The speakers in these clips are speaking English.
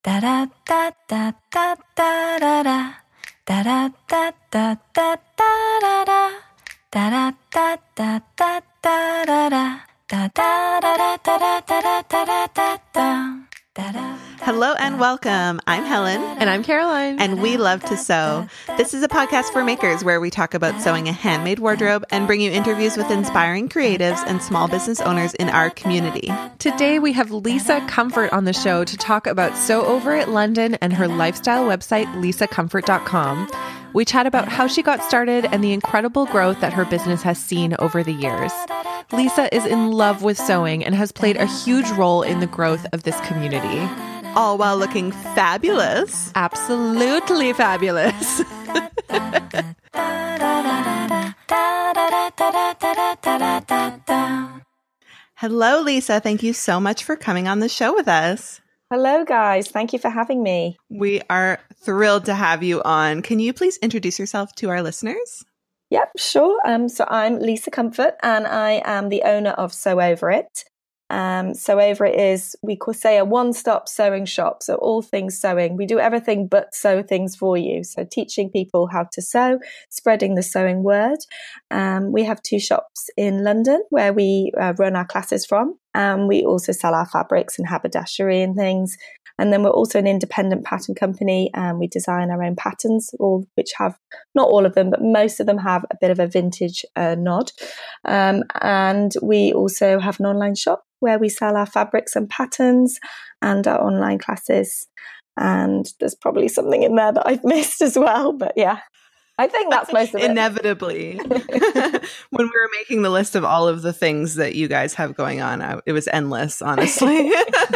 Da da da da da da da da. Da da da da da da da. Da da da da da da da. Da da da da da da da da da. Hello and welcome. I'm Helen. And I'm Caroline. And we love to sew. This is a podcast for makers where we talk about sewing a handmade wardrobe and bring you interviews with inspiring creatives and small business owners in our community. Today we have Lisa Comfort on the show to talk about Sew Over It London and her lifestyle website, lisacomfort.com. We chat about how she got started and the incredible growth that her business has seen over the years. Lisa is in love with sewing and has played a huge role in the growth of this community. All while looking fabulous. Absolutely fabulous. Hello, Lisa. Thank you so much for coming on the show with us. Hello, guys. Thank you for having me. We are thrilled to have you on. Can you please introduce yourself to our listeners? Yep, sure. So I'm Lisa Comfort, and I am the owner of Sew Over It. Sew Over It is, we could say, a one-stop sewing shop. So all things sewing. We do everything but sew things for you. So teaching people how to sew, spreading the sewing word. We have 2 shops in London where we run our classes from. We also sell our fabrics and haberdashery and things. And then we're also an independent pattern company, and we design our own patterns, all which have, not all of them, but most of them have a bit of a vintage nod. And we also have an online shop where we sell our fabrics and patterns and our online classes. And there's probably something in there that I've missed as well. But yeah, I think that's most of it. Inevitably. When we were making the list of all of the things that you guys have going on, it was endless, honestly.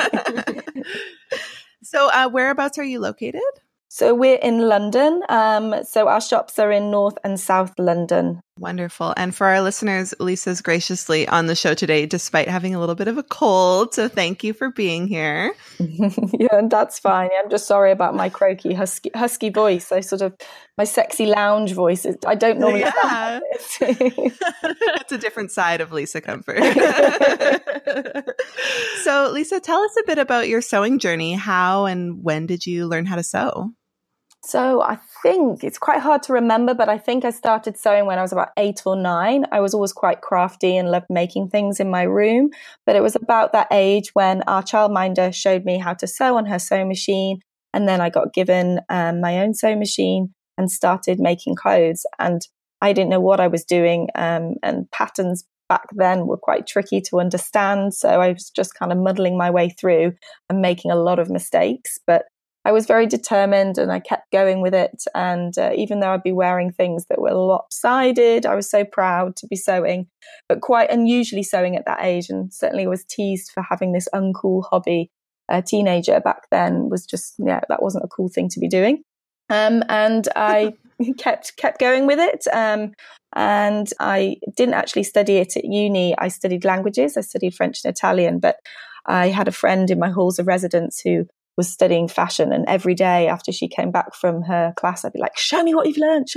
So whereabouts are you located? So we're in London. So our shops are in North and South London. Wonderful. And for our listeners, Lisa's graciously on the show today, despite having a little bit of a cold. So thank you for being here. Yeah, that's fine. I'm just sorry about my croaky, husky voice. My sexy lounge voice. I don't normally have it. It's a different side of Lisa Comfort. So Lisa, tell us a bit about your sewing journey. How and when did you learn how to sew? So I think it's quite hard to remember, but I think I started sewing when I was about 8 or 9. I was always quite crafty and loved making things in my room. But it was about that age when our childminder showed me how to sew on her sewing machine. And then I got given my own sewing machine and started making clothes. And I didn't know what I was doing. And patterns back then were quite tricky to understand. So I was just kind of muddling my way through and making a lot of mistakes. But I was very determined and I kept going with it. And even though I'd be wearing things that were lopsided, I was so proud to be sewing, but quite unusually sewing at that age. And certainly was teased for having this uncool hobby. A teenager back then was just, that wasn't a cool thing to be doing. And I kept going with it. And I didn't actually study it at uni. I studied languages. I studied French and Italian, but I had a friend in my halls of residence who was studying fashion, and every day after she came back from her class, I'd be like, show me what you've learned,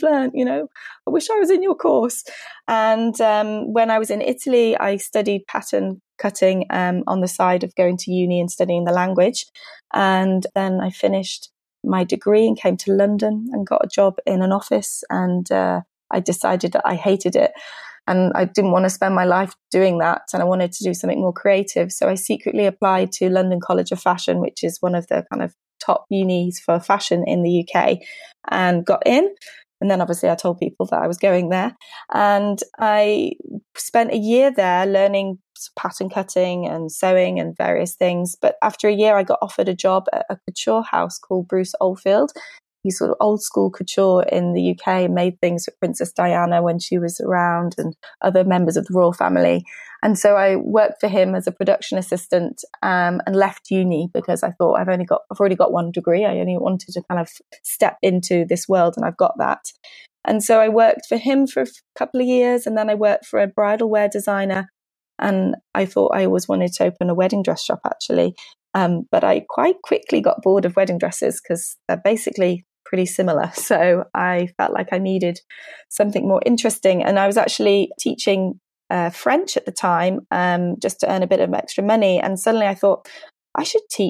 I wish I was in your course. And when I was in Italy, I studied pattern cutting on the side of going to uni and studying the language. And then I finished my degree and came to London and got a job in an office, and I decided that I hated it. And I didn't want to spend my life doing that. And I wanted to do something more creative. So I secretly applied to London College of Fashion, which is one of the kind of top unis for fashion in the UK, and got in. And then obviously I told people that I was going there. And I spent a year there learning pattern cutting and sewing and various things. But after a year, I got offered a job at a couture house called Bruce Oldfield. He's sort of old school couture in the UK, made things for Princess Diana when she was around and other members of the royal family. And so I worked for him as a production assistant and left uni because I thought I've already got one degree. I only wanted to kind of step into this world, and I've got that. And so I worked for him for a couple of years, and then I worked for a bridal wear designer. And I thought I always wanted to open a wedding dress shop, actually. But I quite quickly got bored of wedding dresses because they're basically pretty similar. So I felt like I needed something more interesting. And I was actually teaching French at the time, just to earn a bit of extra money. And suddenly I thought, I should teach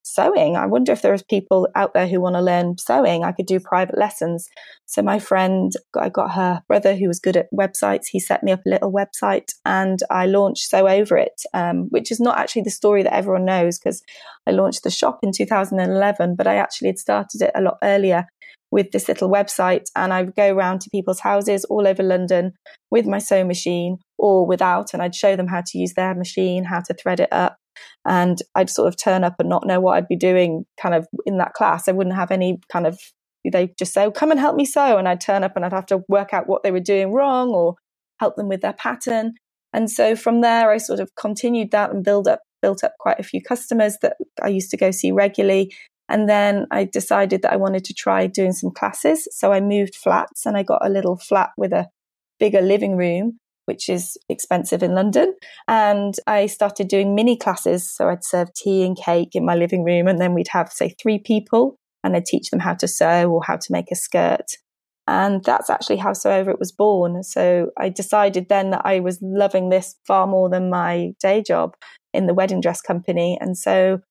sewing. I wonder if there's people out there who want to learn sewing. I could do private lessons. So my friend, I got her brother who was good at websites. He set me up a little website and I launched Sew Over It, which is not actually the story that everyone knows, because I launched the shop in 2011, but I actually had started it a lot earlier with this little website, and I would go around to people's houses all over London with my sewing machine or without, and I'd show them how to use their machine, how to thread it up, and I'd sort of turn up and not know what I'd be doing kind of in that class. I wouldn't have any kind of, they'd just say, oh, come and help me sew, and I'd turn up and I'd have to work out what they were doing wrong or help them with their pattern. And so from there I sort of continued that and built up quite a few customers that I used to go see regularly. And then I decided that I wanted to try doing some classes. So I moved flats and I got a little flat with a bigger living room, which is expensive in London. And I started doing mini classes. So I'd serve tea and cake in my living room. And then we'd have, say, 3 people and I'd teach them how to sew or how to make a skirt. And that's actually how Sew Over It was born. So I decided then that I was loving this far more than my day job in the wedding dress company. And so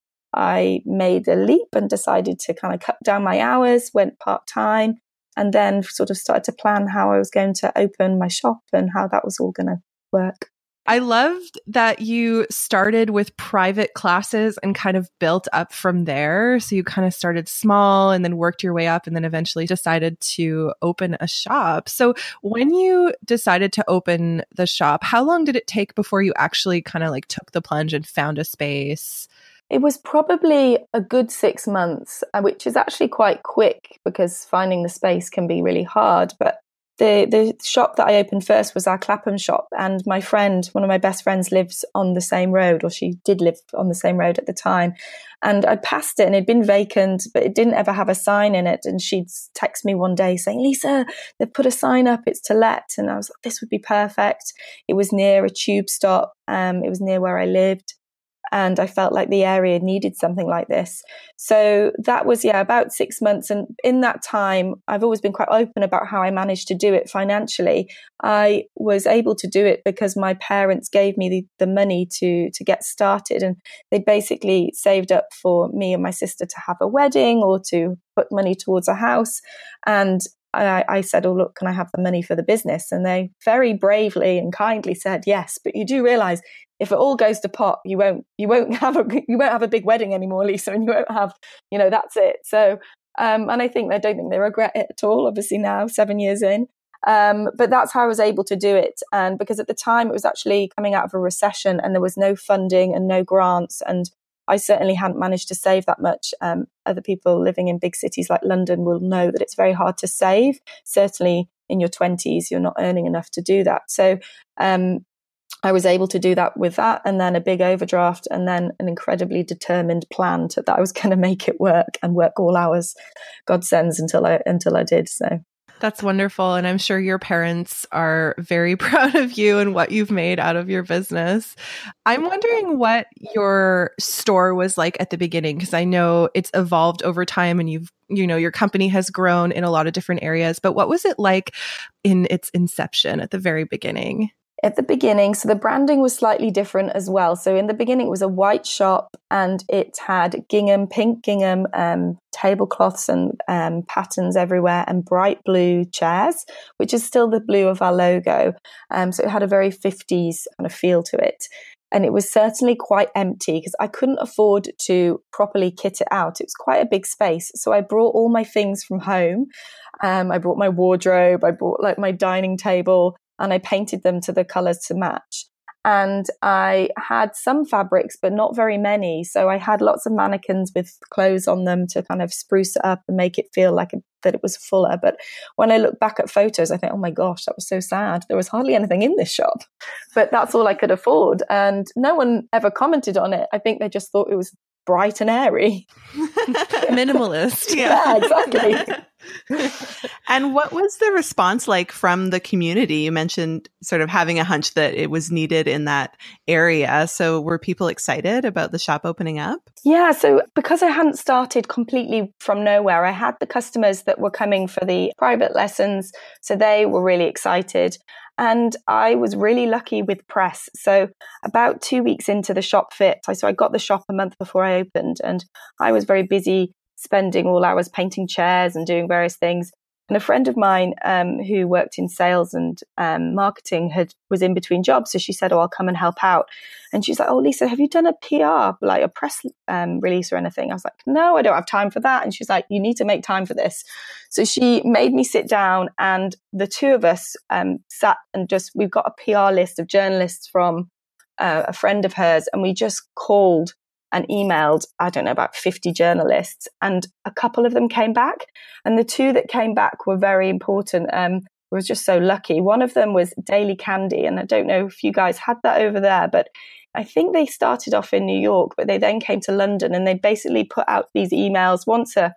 I made a leap and decided to kind of cut down my hours, went part-time, and then sort of started to plan how I was going to open my shop and how that was all going to work. I loved that you started with private classes and kind of built up from there. So you kind of started small and then worked your way up and then eventually decided to open a shop. So when you decided to open the shop, how long did it take before you actually kind of like took the plunge and found a space? It was probably a good 6 months, which is actually quite quick because finding the space can be really hard. But the shop that I opened first was our Clapham shop. And my friend, one of my best friends, lives on the same road, or she did live on the same road at the time. And I passed it and it'd been vacant, but it didn't ever have a sign in it. And she'd text me one day saying, Lisa, they've put a sign up, it's to let. And I was like, this would be perfect. It was near a tube stop. It was near where I lived. And I felt like the area needed something like this. So that was, about 6 months. And in that time, I've always been quite open about how I managed to do it financially. I was able to do it because my parents gave me the money to get started. And they basically saved up for me and my sister to have a wedding or to put money towards a house. And I said, oh, look, can I have the money for the business? And they very bravely and kindly said, yes, but you do realize if it all goes to pot, you won't have a big wedding anymore, Lisa, and you won't have, that's it. So, and I don't think they regret it at all, obviously now, 7 years in. But that's how I was able to do it. And because at the time it was actually coming out of a recession and there was no funding and no grants. And I certainly hadn't managed to save that much. Other people living in big cities like London will know that it's very hard to save. Certainly in your 20s, you're not earning enough to do that. So I was able to do that with that, and then a big overdraft, and then an incredibly determined plan that I was going to make it work and work all hours, God sends, until I did. So. That's wonderful. And I'm sure your parents are very proud of you and what you've made out of your business. I'm wondering what your store was like at the beginning, because I know it's evolved over time and your company has grown in a lot of different areas. But what was it like in its inception at the very beginning? At the beginning, so the branding was slightly different as well. So in the beginning, it was a white shop and it had pink gingham, tablecloths and patterns everywhere, and bright blue chairs, which is still the blue of our logo. So it had a very 50s kind of feel to it. And it was certainly quite empty because I couldn't afford to properly kit it out. It was quite a big space. So I brought all my things from home. I brought my wardrobe, I brought like my dining table, and I painted them to the colors to match. And I had some fabrics, but not very many. So I had lots of mannequins with clothes on them to kind of spruce it up and make it feel like that it was fuller. But when I look back at photos, I think, oh my gosh, that was so sad. There was hardly anything in this shop, but that's all I could afford. And no one ever commented on it. I think they just thought it was bright and airy. Minimalist. Yeah, exactly. And what was the response like from the community? You mentioned sort of having a hunch that it was needed in that area. So were people excited about the shop opening up? Yeah, so because I hadn't started completely from nowhere, I had the customers that were coming for the private lessons. So they were really excited. And I was really lucky with press. So about 2 weeks into the shop fit, so I got the shop a month before I opened, and I was very busy spending all hours painting chairs and doing various things. And a friend of mine who worked in sales and marketing was in between jobs. So she said, oh, I'll come and help out. And she's like, oh, Lisa, have you done a PR, like a press release or anything? I was like, no, I don't have time for that. And she's like, you need to make time for this. So she made me sit down, and the two of us sat and we've got a PR list of journalists from a friend of hers. And we just called and emailed, I don't know, about 50 journalists, and a couple of them came back. And the two that came back were very important. I was just so lucky. One of them was Daily Candy, and I don't know if you guys had that over there, but I think they started off in New York, but they then came to London, and they basically put out these emails once a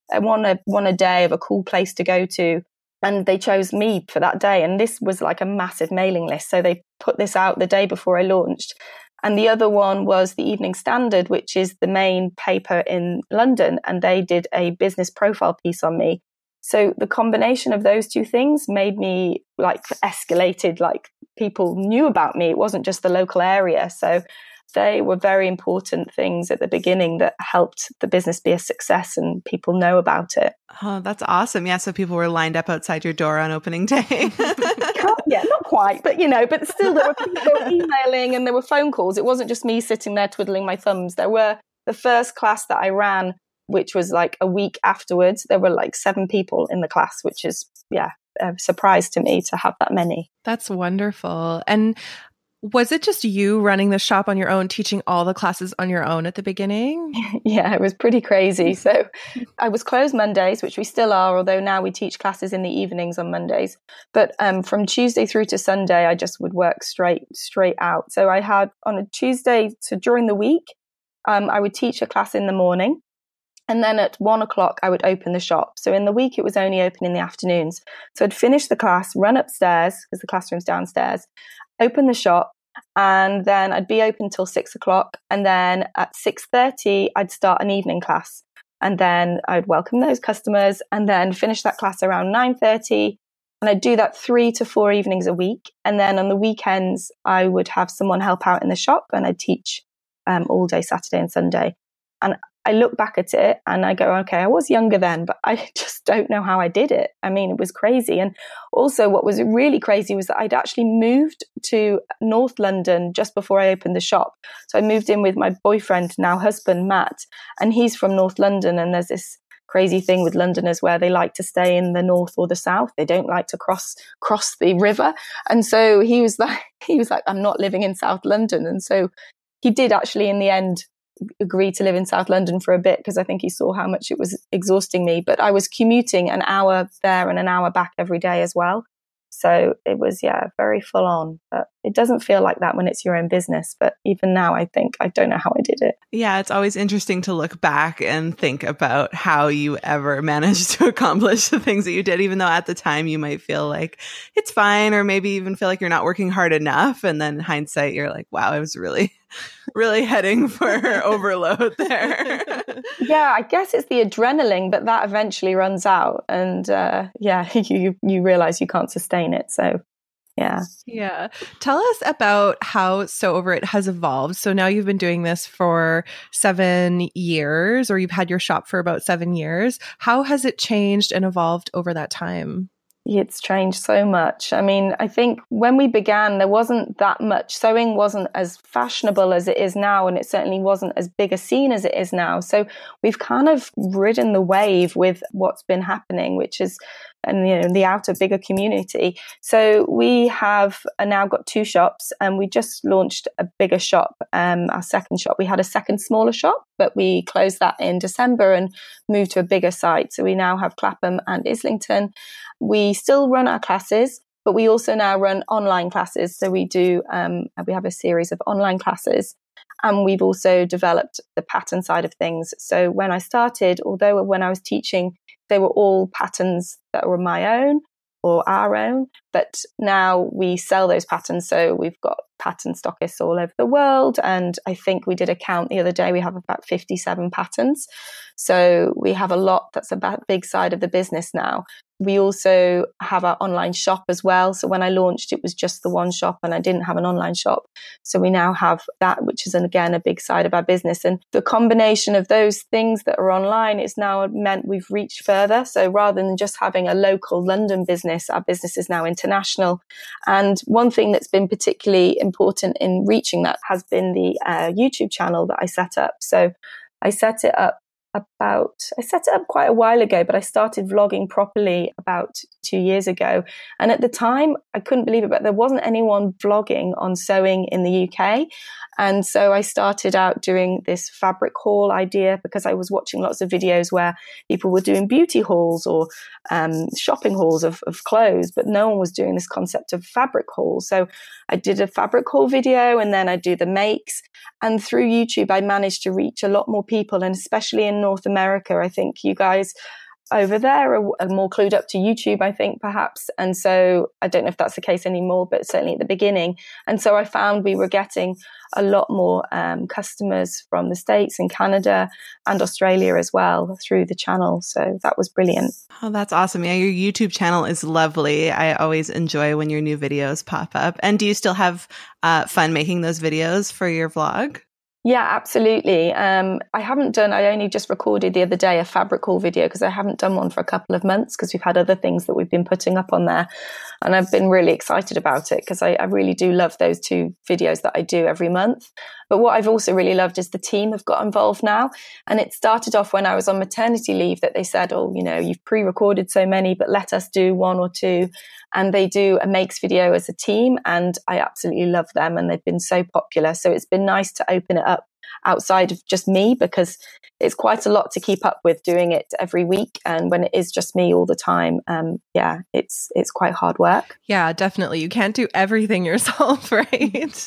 day of a cool place to go to. And they chose me for that day. And this was like a massive mailing list. So they put this out the day before I launched. And the other one was the Evening Standard, which is the main paper in London. And they did a business profile piece on me. So the combination of those two things made me escalated, people knew about me. It wasn't just the local area. So they were very important things at the beginning that helped the business be a success and people know about it. Oh, that's awesome. Yeah. So people were lined up outside your door on opening day. Yeah, not quite, but still there were people emailing and there were phone calls. It wasn't just me sitting there twiddling my thumbs. There were the first class that I ran, which was like a week afterwards. There were 7 people in the class, which is, a surprise to me to have that many. That's wonderful. And was it just you running the shop on your own, teaching all the classes on your own at the beginning? Yeah, it was pretty crazy. So I was closed Mondays, which we still are, although now we teach classes in the evenings on Mondays. But from Tuesday through to Sunday, I just would work straight out. So I had on a Tuesday, so during the week, I would teach a class in the morning. And then at 1 o'clock, I would open the shop. So in the week, it was only open in the afternoons. So I'd finish the class, run upstairs, because the classroom's downstairs, open the shop, and then I'd be open till 6 o'clock. And then at 6:30, I'd start an evening class. And then I'd welcome those customers and then finish that class around 9:30. And I'd do that 3 to 4 evenings a week. And then on the weekends, I would have someone help out in the shop, and I'd teach all day Saturday and Sunday. And I look back at it and I go, okay, I was younger then, but I just don't know how I did it. I mean, it was crazy. And also what was really crazy was that I'd actually moved to North London just before I opened the shop. So I moved in with my boyfriend, now husband, Matt, and he's from North London. And there's this crazy thing with Londoners where they like to stay in the north or the south. They don't like to cross the river. And so he was like, I'm not living in South London. And so he did actually in the end agree to live in South London for a bit, because I think he saw how much it was exhausting me. But I was commuting an hour there and an hour back every day as well. So it was, very full on. But it doesn't feel like that when it's your own business. But even now, I think I don't know how I did it. Yeah, it's always interesting to look back and think about how you ever managed to accomplish the things that you did, even though at the time you might feel like it's fine, or maybe even feel like you're not working hard enough. And then hindsight, you're like, wow, I was really heading for overload there. Yeah, I guess it's the adrenaline, but that eventually runs out. And you realize you can't sustain it. So yeah. Tell us about how So Over It has evolved. So now you've been doing this for 7 years, or you've had your shop for about 7 years. How has it changed and evolved over that time? It's changed so much. I mean, I think when we began, there wasn't that much. Sewing wasn't as fashionable as it is now, and it certainly wasn't as big a scene as it is now. So we've kind of ridden the wave with what's been happening, which is, and the outer bigger community. So we have now got 2 shops, and we just launched a bigger shop, our second shop. We had a second smaller shop, but we closed that in December and moved to a bigger site. So we now have Clapham and Islington. We still run our classes, but we also now run online classes. So we do, we have a series of online classes. And we've also developed the pattern side of things. So when I started, although when I was teaching, they were all patterns that were my own or our own, but now we sell those patterns. So we've got pattern stockists all over the world. And I think we did a count the other day, we have about 57 patterns. So we have a lot. That's a big side of the business now. We also have our online shop as well. So when I launched, it was just the one shop and I didn't have an online shop. So we now have that, which is, again, a big side of our business. And the combination of those things that are online is now meant we've reached further. So rather than just having a local London business, our business is now international. And one thing that's been particularly important in reaching that has been the YouTube channel that I set up. So I set it up quite a while ago, but I started vlogging properly about 2 years ago. And at the time, I couldn't believe it, but there wasn't anyone vlogging on sewing in the UK. And so I started out doing this fabric haul idea because I was watching lots of videos where people were doing beauty hauls or shopping hauls of clothes, but no one was doing this concept of fabric haul. So I did a fabric haul video and then I do the makes. And through YouTube, I managed to reach a lot more people, and especially in North America. I think you guys over there are more clued up to YouTube, I think, perhaps. And so I don't know if that's the case anymore, but certainly at the beginning. And so I found we were getting a lot more customers from the States and Canada and Australia as well through the channel. So that was brilliant. Oh, that's awesome. Yeah, your YouTube channel is lovely. I always enjoy when your new videos pop up. And do you still have fun making those videos for your vlog? Yeah, absolutely. I only just recorded the other day a fabric haul video because I haven't done one for a couple of months because we've had other things that we've been putting up on there. And I've been really excited about it because I really do love those 2 videos that I do every month. But what I've also really loved is the team have got involved now. And it started off when I was on maternity leave that they said, oh, you've pre-recorded so many, but let us do 1 or 2. And they do a makes video as a team. And I absolutely love them. And they've been so popular. So it's been nice to open it up outside of just me because it's quite a lot to keep up with doing it every week. And when it is just me all the time, it's quite hard work. Yeah, definitely. You can't do everything yourself, right?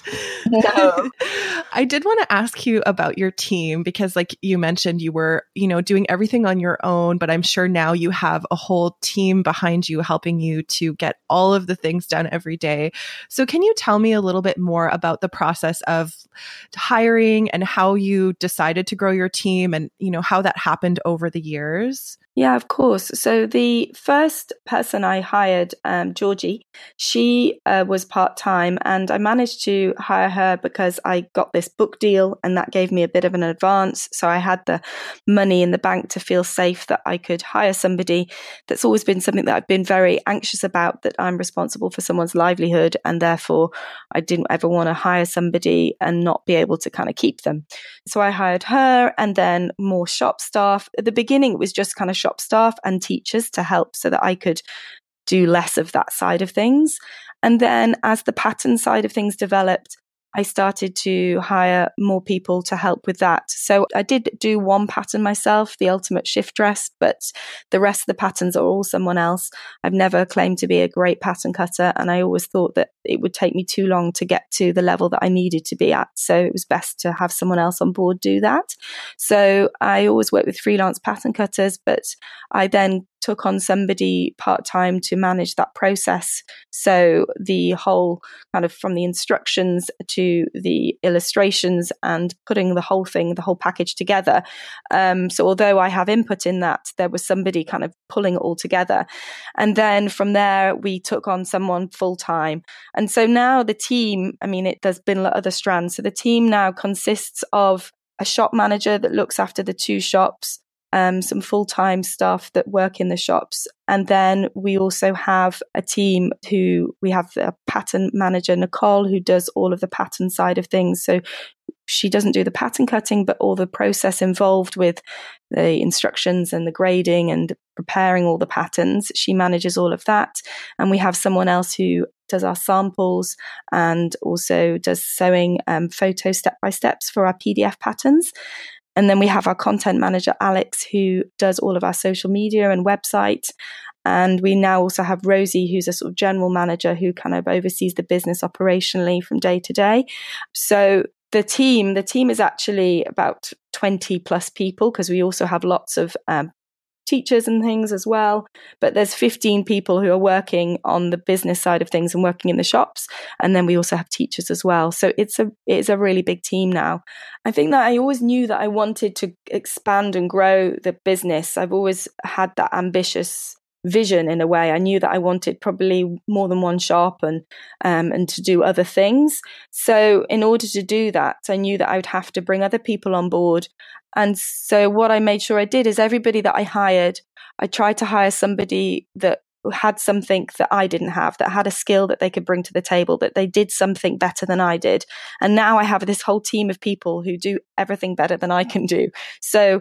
No. I did want to ask you about your team because like you mentioned, you were, doing everything on your own, but I'm sure now you have a whole team behind you helping you to get all of the things done every day. So can you tell me a little bit more about the process of hiring and how you decided to grow your team and, how that happened over the years? Yeah, of course. So the first person I hired, Georgie, she was part-time and I managed to hire her because I got this book deal and that gave me a bit of an advance. So I had the money in the bank to feel safe that I could hire somebody. That's always been something that I've been very anxious about, that I'm responsible for someone's livelihood and therefore I didn't ever want to hire somebody and not be able to kind of keep them. So I hired her and then more shop staff. At the beginning, it was just kind of shop staff and teachers to help so that I could do less of that side of things. And then as the pattern side of things developed, I started to hire more people to help with that. So I did do one pattern myself, the ultimate shift dress, but the rest of the patterns are all someone else. I've never claimed to be a great pattern cutter, and I always thought that it would take me too long to get to the level that I needed to be at. So it was best to have someone else on board do that. So I always work with freelance pattern cutters, but I then took on somebody part-time to manage that process. So the whole kind of from the instructions to the illustrations and putting the whole package together. So although I have input in that, there was somebody kind of pulling it all together. And then from there, we took on someone full-time. And so now the team, there's been other strands. So the team now consists of a shop manager that looks after the 2 shops, some full-time staff that work in the shops. And then we also have a team we have a pattern manager, Nicole, who does all of the pattern side of things. So she doesn't do the pattern cutting, but all the process involved with the instructions and the grading and preparing all the patterns. She manages all of that. And we have someone else who does our samples and also does sewing photo step-by-steps for our PDF patterns. And then we have our content manager, Alex, who does all of our social media and website. And we now also have Rosie, who's a sort of general manager who kind of oversees the business operationally from day to day. So the team is actually about 20 plus people, because we also have lots of teachers and things as well. But there's 15 people who are working on the business side of things and working in the shops. And then we also have teachers as well. So it's a really big team now. I think that I always knew that I wanted to expand and grow the business. I've always had that ambitious vision in a way. I knew that I wanted probably more than one shop and to do other things. So in order to do that, I knew that I would have to bring other people on board. And so what I made sure I did is everybody that I hired, I tried to hire somebody that had something that I didn't have, that had a skill that they could bring to the table, that they did something better than I did. And now I have this whole team of people who do everything better than I can do. So,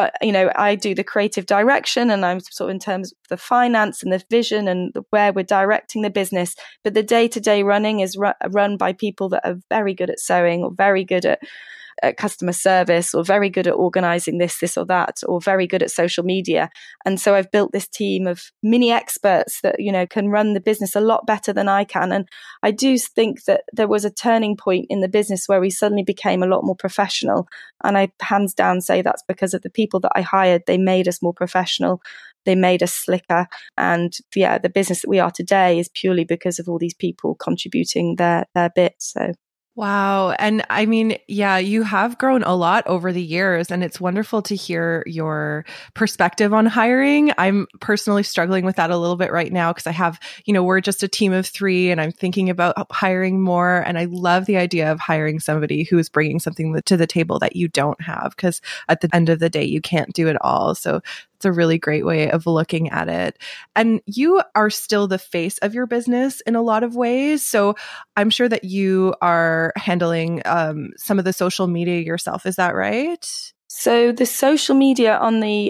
I do the creative direction, and I'm sort of in terms of the finance and the vision and where we're directing the business. But the day-to-day running is run by people that are very good at sewing, or very good at customer service, or very good at organizing this or that, or very good at social media. And so I've built this team of mini experts that, can run the business a lot better than I can. And I do think that there was a turning point in the business where we suddenly became a lot more professional. And I hands down say that's because of the people that I hired. They made us more professional. They made us slicker. And the business that we are today is purely because of all these people contributing their bit. So. Wow. And I mean, yeah, you have grown a lot over the years, and it's wonderful to hear your perspective on hiring. I'm personally struggling with that a little bit right now because I have, we're just a team of 3 and I'm thinking about hiring more. And I love the idea of hiring somebody who is bringing something to the table that you don't have, because at the end of the day, you can't do it all. So it's a really great way of looking at it. And you are still the face of your business in a lot of ways. So I'm sure that you are handling some of the social media yourself. Is that right? So the social media on the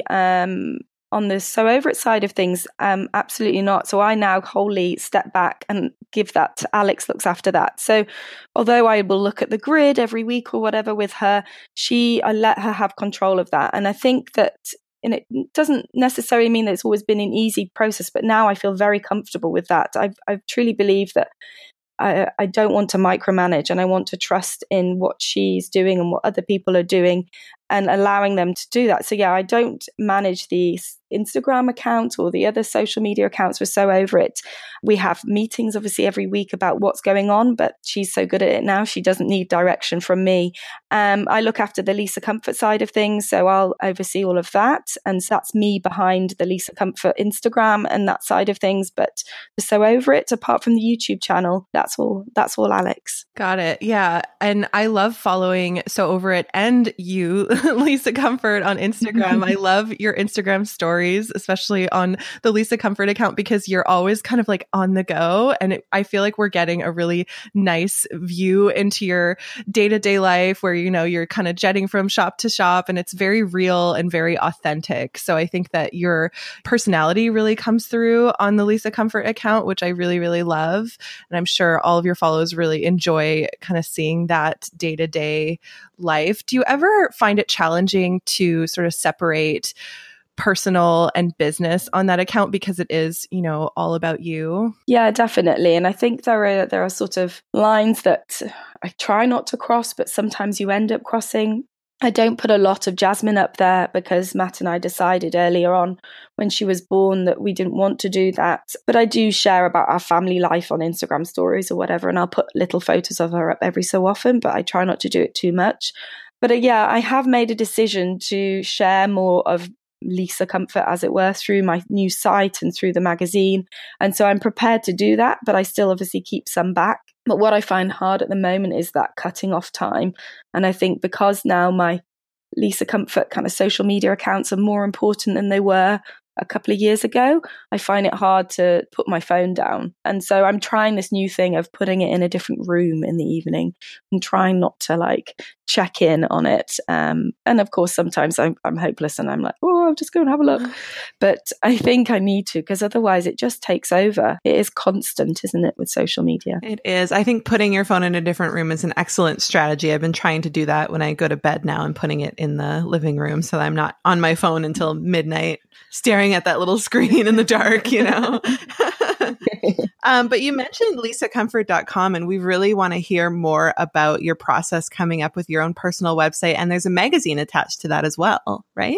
Sew Over It side of things, absolutely not. So I now wholly step back and give that to Alex, looks after that. So although I will look at the grid every week or whatever with her, I let her have control of that. And I think that, and it doesn't necessarily mean that it's always been an easy process, but now I feel very comfortable with that. I truly believe that I don't want to micromanage, and I want to trust in what she's doing and what other people are doing, and allowing them to do that. So I don't manage the Instagram account or the other social media accounts for Sew Over It. We have meetings obviously every week about what's going on, but she's so good at it now, she doesn't need direction from me. I look after the Lisa Comfort side of things, so I'll oversee all of that. And so that's me behind the Lisa Comfort Instagram and that side of things. But the Sew Over It, apart from the YouTube channel, that's all Alex. Got it. Yeah. And I love following Sew Over It and you, Lisa Comfort, on Instagram. I love your Instagram stories, especially on the Lisa Comfort account, because you're always kind of like on the go. And I feel like we're getting a really nice view into your day-to-day life where, you're kind of jetting from shop to shop, and it's very real and very authentic. So I think that your personality really comes through on the Lisa Comfort account, which I really, really love. And I'm sure all of your followers really enjoy kind of seeing that day-to-day life. Do you ever find it challenging to sort of separate personal and business on that account, because it is, all about you? Yeah, definitely. And I think there are sort of lines that I try not to cross, but sometimes you end up crossing. I don't put a lot of Jasmine up there because Matt and I decided earlier on when she was born that we didn't want to do that. But I do share about our family life on Instagram stories or whatever, and I'll put little photos of her up every so often, but I try not to do it too much. But I have made a decision to share more of Lisa Comfort, as it were, through my new site and through the magazine. And so I'm prepared to do that, but I still obviously keep some back. But what I find hard at the moment is that cutting off time. And I think because now my Lisa Comfort kind of social media accounts are more important than they were a couple of years ago, I find it hard to put my phone down. And so I'm trying this new thing of putting it in a different room in the evening and trying not to check in on it. And of course, sometimes I'm hopeless and I'm like, oh, I'll just go and have a look. But I think I need to, because otherwise it just takes over. It is constant, isn't it, with social media? It is. I think putting your phone in a different room is an excellent strategy. I've been trying to do that when I go to bed now and putting it in the living room so that I'm not on my phone until midnight staring at that little screen in the dark, you know? But you mentioned lisacomfort.com, and we really want to hear more about your process coming up with your own personal website. And there's a magazine attached to that as well, right?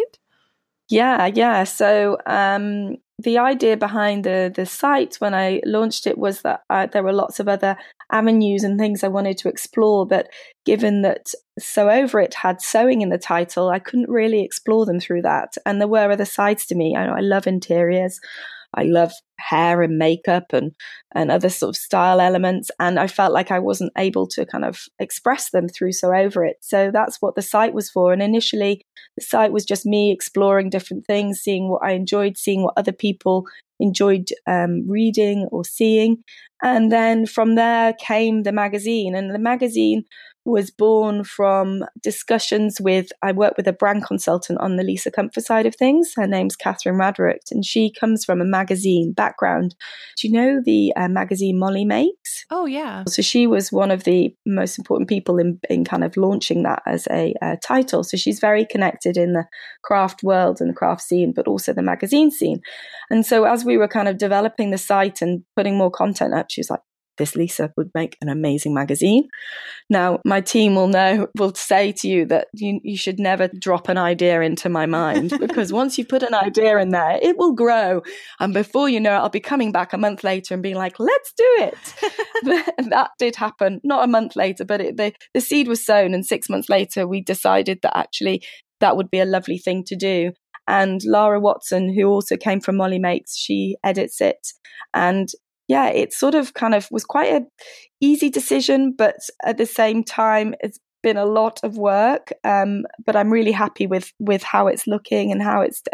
Yeah. So the idea behind the site when I launched it was that there were lots of other avenues and things I wanted to explore. But given that Sew Over It had sewing in the title, I couldn't really explore them through that. And there were other sides to me. I love interiors. I love hair and makeup and other sort of style elements. And I felt like I wasn't able to kind of express them through Sew Over It. So that's what the site was for. And initially, the site was just me exploring different things, seeing what I enjoyed, seeing what other people enjoyed reading or seeing. And then from there came the magazine. And the magazine was born from discussions I work with a brand consultant on the Lisa Comfort side of things. Her name's Catherine Raderick, and she comes from a magazine background. Do you know the magazine Molly Makes? Oh, yeah. So she was one of the most important people in kind of launching that as a title. So she's very connected in the craft world and the craft scene, but also the magazine scene. And so as we were kind of developing the site and putting more content up, she was like, this Lisa would make an amazing magazine. Now, my team will say to you that you should never drop an idea into my mind, because once you put an idea in there, it will grow. And before you know it, I'll be coming back a month later and being like, let's do it. That did happen, not a month later, but the seed was sown. And 6 months later, we decided that actually that would be a lovely thing to do. And Lara Watson, who also came from Molly Makes, she edits it. And yeah, it sort of kind of was quite an easy decision, but at the same time, it's been a lot of work. But I'm really happy with how it's looking and how it's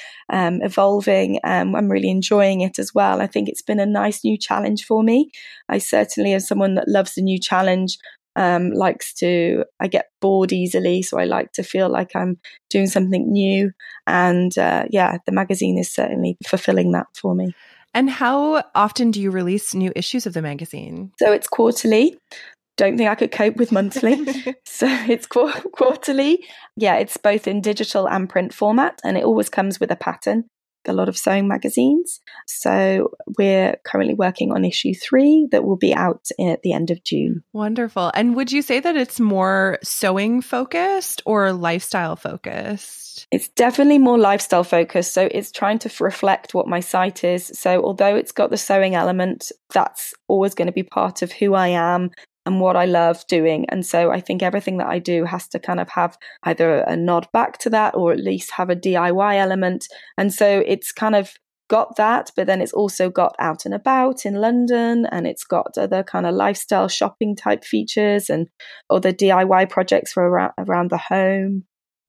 evolving. I'm really enjoying it as well. I think it's been a nice new challenge for me. I certainly am someone that loves a new challenge. I get bored easily, so I like to feel like I'm doing something new. And the magazine is certainly fulfilling that for me. And how often do you release new issues of the magazine? So it's quarterly. Don't think I could cope with monthly. So it's quarterly. Yeah, it's both in digital and print format, and it always comes with a pattern. A lot of sewing magazines. So we're currently working on issue 3 that will be out at the end of June. Wonderful. And would you say that it's more sewing focused or lifestyle focused? It's definitely more lifestyle focused. So it's trying to reflect what my site is. So although it's got the sewing element, that's always going to be part of who I am and what I love doing. And so I think everything that I do has to kind of have either a nod back to that or at least have a DIY element. And so it's kind of got that, but then it's also got out and about in London, and it's got other kind of lifestyle shopping type features and other DIY projects for around the home.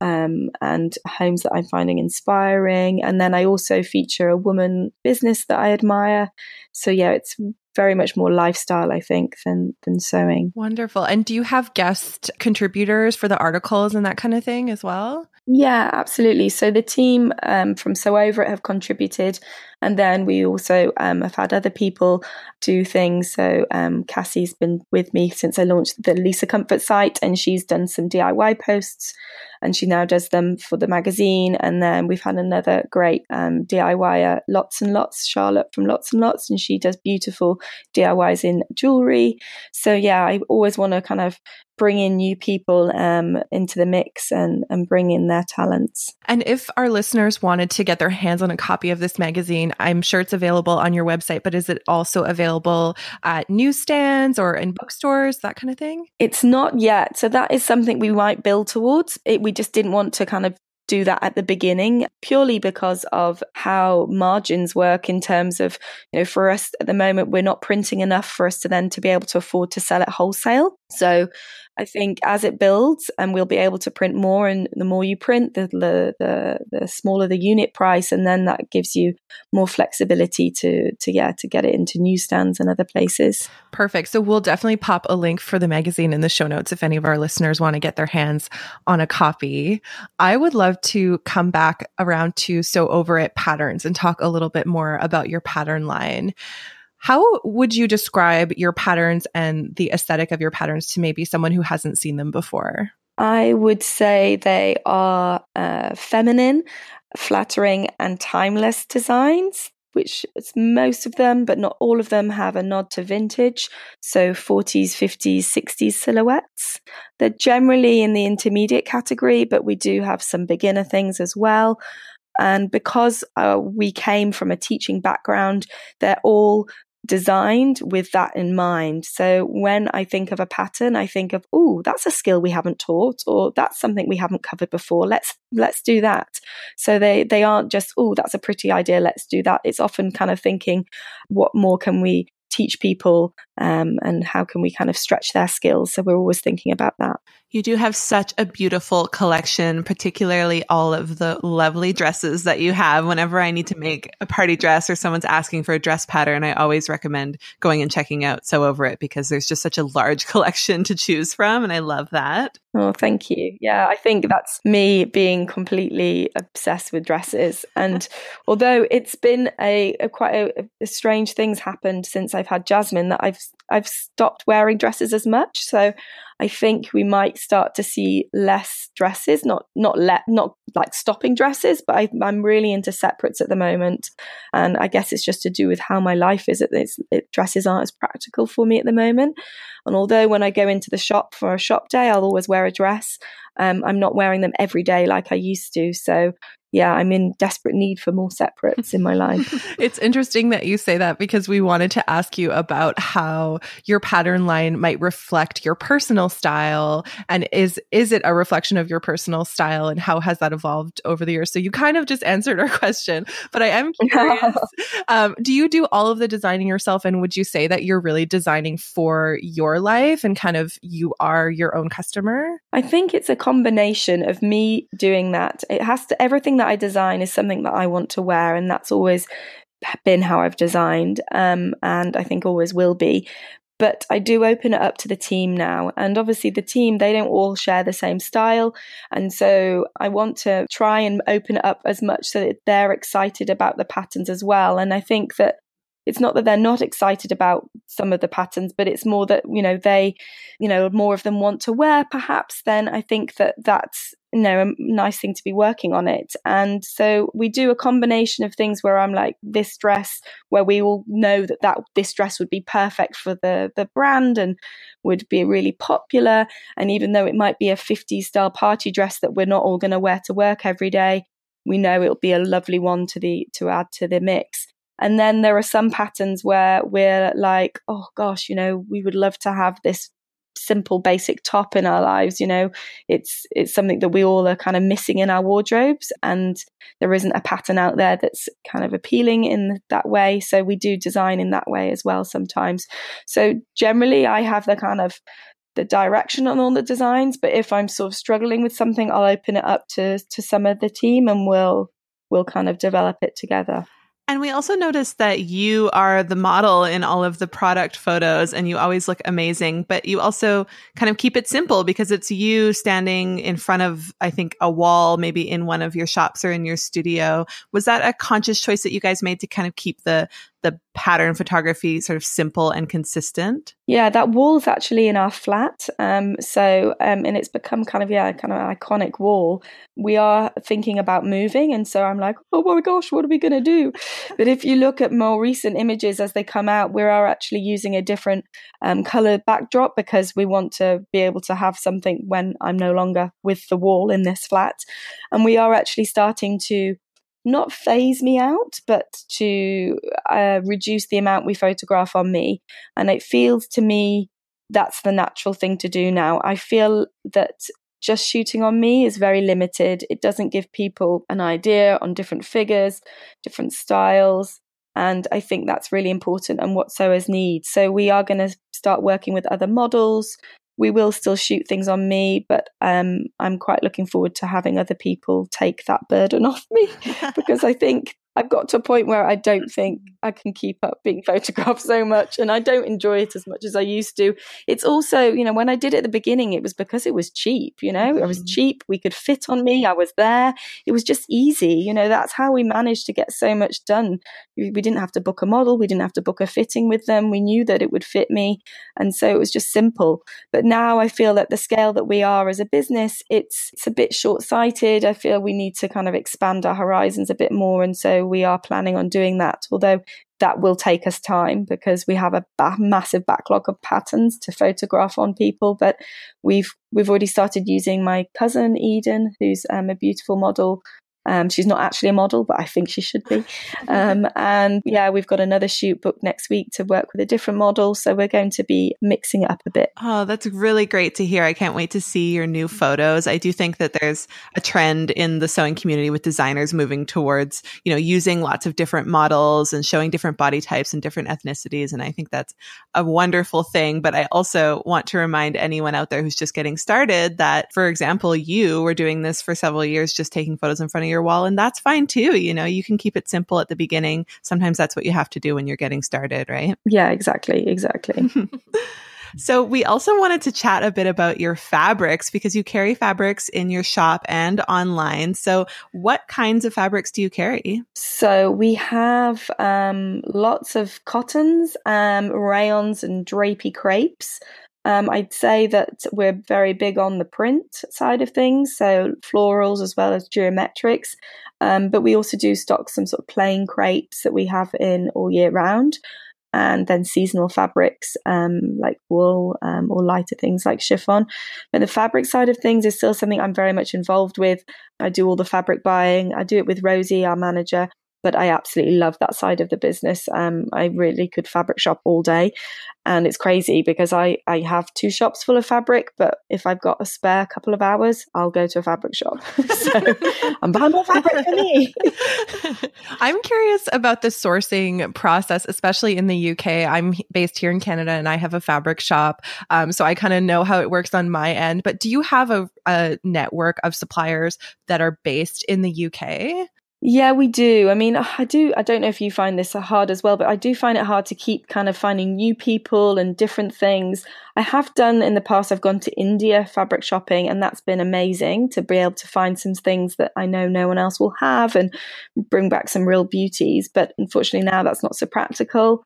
And homes that I'm finding inspiring. And then I also feature a woman business that I admire. So yeah, it's very much more lifestyle, I think, than sewing. Wonderful. And do you have guest contributors for the articles and that kind of thing as well? Yeah, absolutely. So the team from Sew Over It have contributed. And then we also have had other people do things. So Cassie's been with me since I launched the Lisa Comfort site, and she's done some DIY posts, and she now does them for the magazine. And then we've had another great DIYer, Lots and Lots, Charlotte from Lots and Lots, and she does beautiful DIYs in jewelry. So yeah, I always want to kind of bring in new people into the mix and bring in their talents. And if our listeners wanted to get their hands on a copy of this magazine, I'm sure it's available on your website, but is it also available at newsstands or in bookstores, that kind of thing? It's not yet. So that is something we might build towards. We just didn't want to kind of do that at the beginning, purely because of how margins work in terms of, for us at the moment, we're not printing enough for us to then to be able to afford to sell at wholesale. So I think as it builds, and we'll be able to print more, and the more you print, the smaller the unit price, and then that gives you more flexibility to get it into newsstands and other places. Perfect. So we'll definitely pop a link for the magazine in the show notes if any of our listeners want to get their hands on a copy. I would love to come back around to Sew Over It patterns and talk a little bit more about your pattern line. How would you describe your patterns and the aesthetic of your patterns to maybe someone who hasn't seen them before? I would say they are feminine, flattering, and timeless designs, which is most of them, but not all of them, have a nod to vintage. So 40s, 50s, 60s silhouettes. They're generally in the intermediate category, but we do have some beginner things as well. And because we came from a teaching background, they're all designed with that in mind. So when I think of a pattern, I think of, oh, that's a skill we haven't taught, or that's something we haven't covered before. Let's do that. So they aren't just, oh, that's a pretty idea, let's do that. It's often kind of thinking, what more can we teach people, and how can we kind of stretch their skills? So we're always thinking about that. You do have such a beautiful collection, particularly all of the lovely dresses that you have. Whenever I need to make a party dress or someone's asking for a dress pattern, I always recommend going and checking out Sew Over It, because there's just such a large collection to choose from. And I love that. Oh, thank you. Yeah, I think that's me being completely obsessed with dresses. And although it's been quite a strange things happened since I've had Jasmine, that I've stopped wearing dresses as much. So I think we might start to see less dresses, not like stopping dresses, but I'm really into separates at the moment. And I guess it's just to do with how my life is. Dresses aren't as practical for me at the moment. And although when I go into the shop for a shop day, I'll always wear a dress, I'm not wearing them every day like I used to. So yeah, I'm in desperate need for more separates in my life. It's interesting that you say that, because we wanted to ask you about how your pattern line might reflect your personal style. And is it a reflection of your personal style, and how has that evolved over the years? So you kind of just answered our question, but I am curious. Do you do all of the designing yourself? And would you say that you're really designing for your life and kind of you are your own customer? I think it's a combination of me doing that. Everything that I design is something that I want to wear, and that's always been how I've designed, and I think always will be. But I do open it up to the team now, and obviously the team, they don't all share the same style, and so I want to try and open it up as much so that they're excited about the patterns as well. And I think that it's not that they're not excited about some of the patterns, but it's more that, they, more of them want to wear perhaps, then I think that that's, a nice thing to be working on it. And so we do a combination of things where I'm like, this dress, where we all know that this dress would be perfect for the brand and would be really popular. And even though it might be a 50s style party dress that we're not all going to wear to work every day, we know it'll be a lovely one to add to the mix. And then there are some patterns where we're like, oh gosh, we would love to have this simple basic top in our lives. It's something that we all are kind of missing in our wardrobes, and there isn't a pattern out there that's kind of appealing in that way. So we do design in that way as well sometimes. So generally I have the kind of the direction on all the designs, but if I'm sort of struggling with something, I'll open it up to some of the team, and we'll kind of develop it together. And we also noticed that you are the model in all of the product photos, and you always look amazing, but you also kind of keep it simple because it's you standing in front of, I think, a wall, maybe in one of your shops or in your studio. Was that a conscious choice that you guys made to kind of keep the pattern photography sort of simple and consistent? Yeah, that wall's actually in our flat. And it's become kind of an iconic wall. We are thinking about moving. And so I'm like, oh my gosh, what are we going to do? But if you look at more recent images as they come out, we are actually using a different color backdrop because we want to be able to have something when I'm no longer with the wall in this flat. And we are actually starting to not phase me out, but to reduce the amount we photograph on me. And it feels to me that's the natural thing to do now. I feel that just shooting on me is very limited. It doesn't give people an idea on different figures, different styles. And I think that's really important and what sewers need. So we are going to start working with other models, we will still shoot things on me, but I'm quite looking forward to having other people take that burden off me because I think I've got to a point where I don't think I can keep up being photographed so much, and I don't enjoy it as much as I used to. It's also, when I did it at the beginning, it was because it was cheap, I was cheap. We could fit on me. I was there. It was just easy. That's how we managed to get so much done. We didn't have to book a model. We didn't have to book a fitting with them. We knew that it would fit me. And so it was just simple. But now I feel at the scale that we are as a business, it's a bit short-sighted. I feel we need to kind of expand our horizons a bit more. And so we are planning on doing that, although that will take us time because we have a massive backlog of patterns to photograph on people. But we've already started using my cousin Eden, who's a beautiful model. She's not actually a model, but I think she should be. And yeah, we've got another shoot booked next week to work with a different model. So we're going to be mixing it up a bit. Oh, that's really great to hear. I can't wait to see your new photos. I do think that there's a trend in the sewing community with designers moving towards, using lots of different models and showing different body types and different ethnicities. And I think that's a wonderful thing. But I also want to remind anyone out there who's just getting started that, for example, you were doing this for several years, just taking photos in front of your wall, and that's fine too. You can keep it simple at the beginning. Sometimes that's what you have to do when you're getting started, right? Yeah, exactly. So we also wanted to chat a bit about your fabrics because you carry fabrics in your shop and online. So what kinds of fabrics do you carry? So we have lots of cottons, rayons and drapey crepes. I'd say that we're very big on the print side of things, so florals as well as geometrics. But we also do stock some sort of plain crepes that we have in all year round. And then seasonal fabrics like wool or lighter things like chiffon. But the fabric side of things is still something I'm very much involved with. I do all the fabric buying. I do it with Rosie, our manager. But I absolutely love that side of the business. I really could fabric shop all day. And it's crazy because I have 2 shops full of fabric, but if I've got a spare couple of hours, I'll go to a fabric shop. So I'm buying more fabric for me. I'm curious about the sourcing process, especially in the UK. I'm based here in Canada and I have a fabric shop. So I kind of know how it works on my end. But do you have a network of suppliers that are based in the UK? Yeah, we do. I mean, I don't know if you find this hard as well, but I do find it hard to keep kind of finding new people and different things. I have done in the past, I've gone to India fabric shopping, and that's been amazing to be able to find some things that I know no one else will have and bring back some real beauties. But unfortunately now that's not so practical.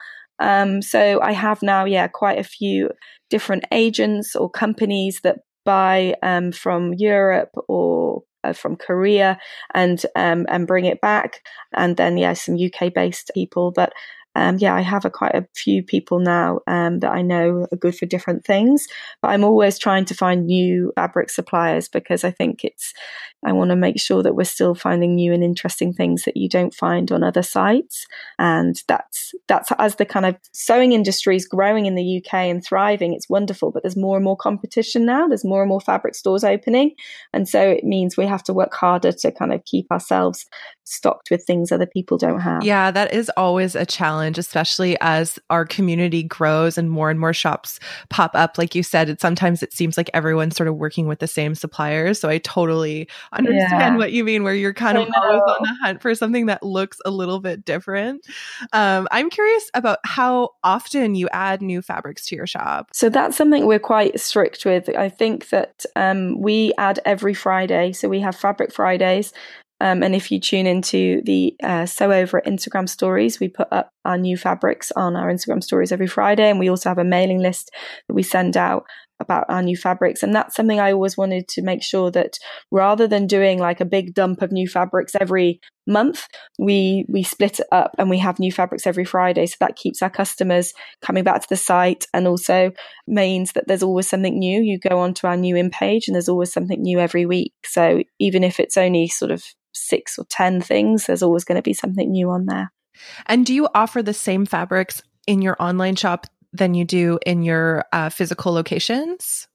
So I have now, quite a few different agents or companies that buy from Europe or from Korea and bring it back, and then some UK based people. But I have quite a few people now that I know are good for different things. But I'm always trying to find new fabric suppliers because I think I want to make sure that we're still finding new and interesting things that you don't find on other sites. And that's as the kind of sewing industry is growing in the UK and thriving, it's wonderful. But there's more and more competition now. There's more and more fabric stores opening. And so it means we have to work harder to kind of keep ourselves stocked with things other people don't have. Yeah, that is always a challenge, especially as our community grows and more shops pop up. Like you said, sometimes it seems like everyone's sort of working with the same suppliers. So I totally understand what you mean, where you're kind of always on the hunt for something that looks a little bit different. I'm curious about how often you add new fabrics to your shop. So that's something we're quite strict with. I think that we add every Friday. So we have Fabric Fridays. And if you tune into the Sew Over Instagram stories, we put up our new fabrics on our Instagram stories every Friday. And we also have a mailing list that we send out about our new fabrics. And that's something I always wanted to make sure that rather than doing like a big dump of new fabrics every month, we split it up and we have new fabrics every Friday. So that keeps our customers coming back to the site and also means that there's always something new. You go onto our new in page and there's always something new every week. So even if it's only sort of 6 or 10 things, there's always going to be something new on there. And do you offer the same fabrics in your online shop than you do in your physical locations?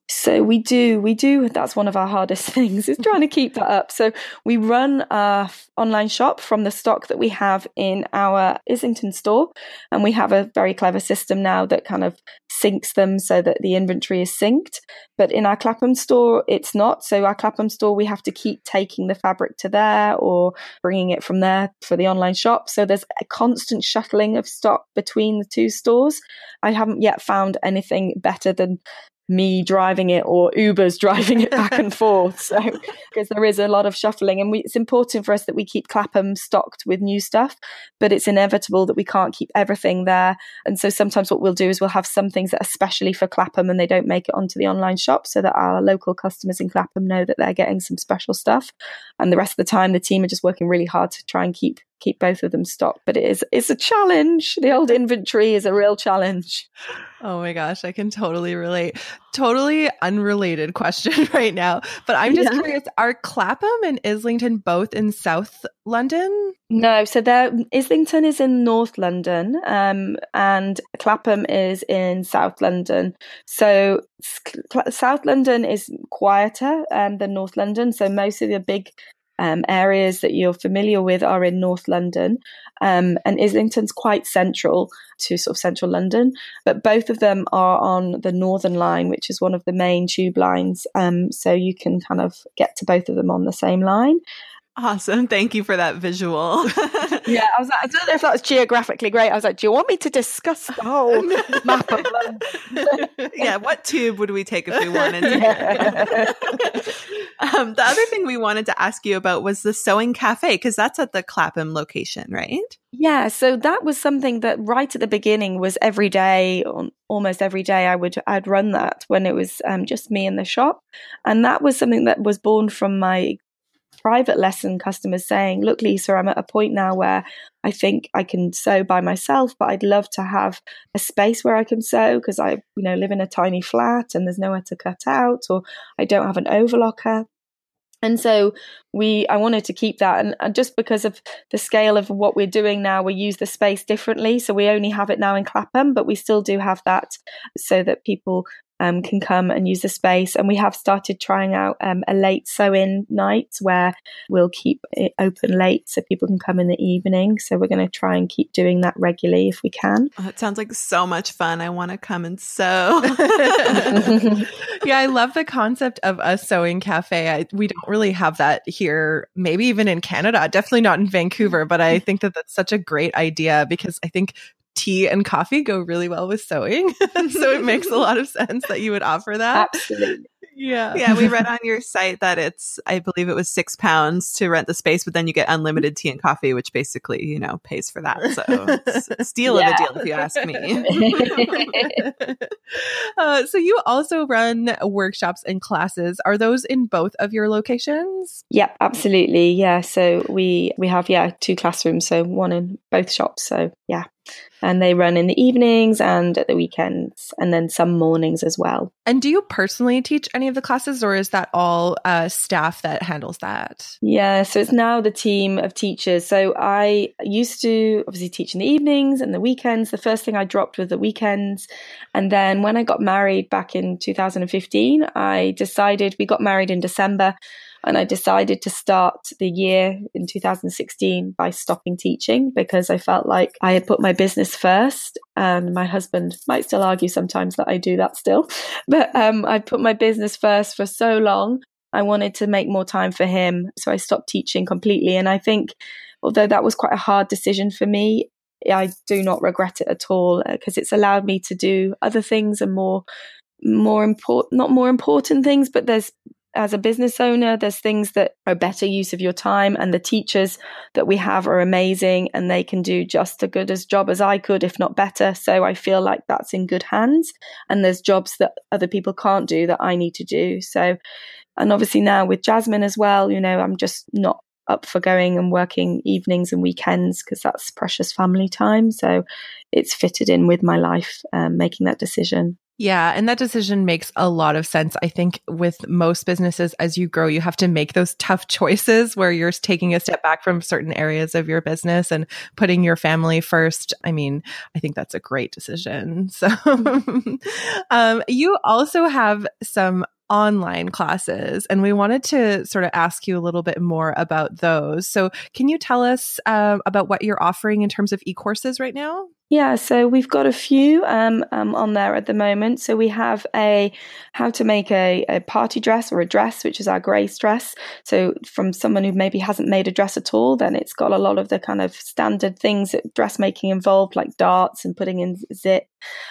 So we do. That's one of our hardest things, is trying to keep that up. So we run our online shop from the stock that we have in our Islington store. And we have a very clever system now that kind of syncs them so that the inventory is synced. But in our Clapham store, it's not. So our Clapham store, we have to keep taking the fabric to there or bringing it from there for the online shop. So there's a constant shuttling of stock between the two stores. I haven't yet found anything better than me driving it or Uber's driving it back and forth. So, because there is a lot of shuffling, and it's important for us that we keep Clapham stocked with new stuff, but it's inevitable that we can't keep everything there. And so sometimes what we'll do is we'll have some things that are specially for Clapham and they don't make it onto the online shop, so that our local customers in Clapham know that they're getting some special stuff. And the rest of the time, the team are just working really hard to try and keep both of them stocked. But it's a challenge. The old inventory is a real challenge. Oh my gosh, I can totally relate. Totally unrelated question right now, but I'm just curious, are Clapham and Islington both in South London? No, so Islington is in North London, and Clapham is in South London. So South London is quieter than North London. So most of the big areas that you're familiar with are in North London, and Islington's quite central to sort of central London, but both of them are on the Northern Line, which is one of the main tube lines, so you can kind of get to both of them on the same line. Awesome. Thank you for that visual. Yeah, I was like, I don't know if that was geographically great. I was like, do you want me to discuss the whole map of London? Yeah, what tube would we take if we wanted to? The other thing we wanted to ask you about was the sewing cafe, because that's at the Clapham location, right? Yeah, so that was something that right at the beginning was every day, almost every day I'd run that when it was just me in the shop. And that was something that was born from my private lesson customers saying, look, Lisa, I'm at a point now where I think I can sew by myself, but I'd love to have a space where I can sew, because I live in a tiny flat and there's nowhere to cut out, or I don't have an overlocker. And so I wanted to keep that. And just because of the scale of what we're doing now, we use the space differently. So we only have it now in Clapham, but we still do have that so that people can come and use the space. And we have started trying out a late sew-in night where we'll keep it open late so people can come in the evening. So we're going to try and keep doing that regularly if we can. Oh, it sounds like so much fun. I want to come and sew. Yeah, I love the concept of a sewing cafe. We don't really have that here, maybe even in Canada, definitely not in Vancouver, but I think that that's such a great idea, because I think tea and coffee go really well with sewing. So it makes a lot of sense that you would offer that. Absolutely. Yeah, we read on your site that I believe it was £6 to rent the space, but then you get unlimited tea and coffee, which basically, pays for that. So it's a steal of a deal, if you ask me. So you also run workshops and classes. Are those in both of your locations? Yep, absolutely. Yeah. So we have, 2 classrooms, so one in both shops. So yeah. And they run in the evenings and at the weekends, and then some mornings as well. And do you personally teach any of the classes, or is that all staff that handles that? Yeah, so it's now the team of teachers. So I used to obviously teach in the evenings and the weekends. The first thing I dropped was the weekends. And then when I got married back in 2015, we got married in December. And I decided to start the year in 2016 by stopping teaching, because I felt like I had put my business first. And my husband might still argue sometimes that I do that still. But I put my business first for so long. I wanted to make more time for him. So I stopped teaching completely. And I think, although that was quite a hard decision for me, I do not regret it at all, because it's allowed me to do other things and not more important things, but as a business owner, there's things that are better use of your time, and the teachers that we have are amazing, and they can do just as good a job as I could, if not better. So I feel like that's in good hands, and there's jobs that other people can't do that I need to do. So, and obviously now with Jasmine as well, I'm just not up for going and working evenings and weekends, because that's precious family time. So it's fitted in with my life, making that decision. Yeah. And that decision makes a lot of sense. I think with most businesses, as you grow, you have to make those tough choices where you're taking a step back from certain areas of your business and putting your family first. I mean, I think that's a great decision. So you also have some online classes, and we wanted to sort of ask you a little bit more about those. So can you tell us about what you're offering in terms of e-courses right now? Yeah, so we've got a few on there at the moment. So we have a how to make a party dress or a dress, which is our grace dress. So from someone who maybe hasn't made a dress at all, then it's got a lot of the kind of standard things that dressmaking involved, like darts and putting in zip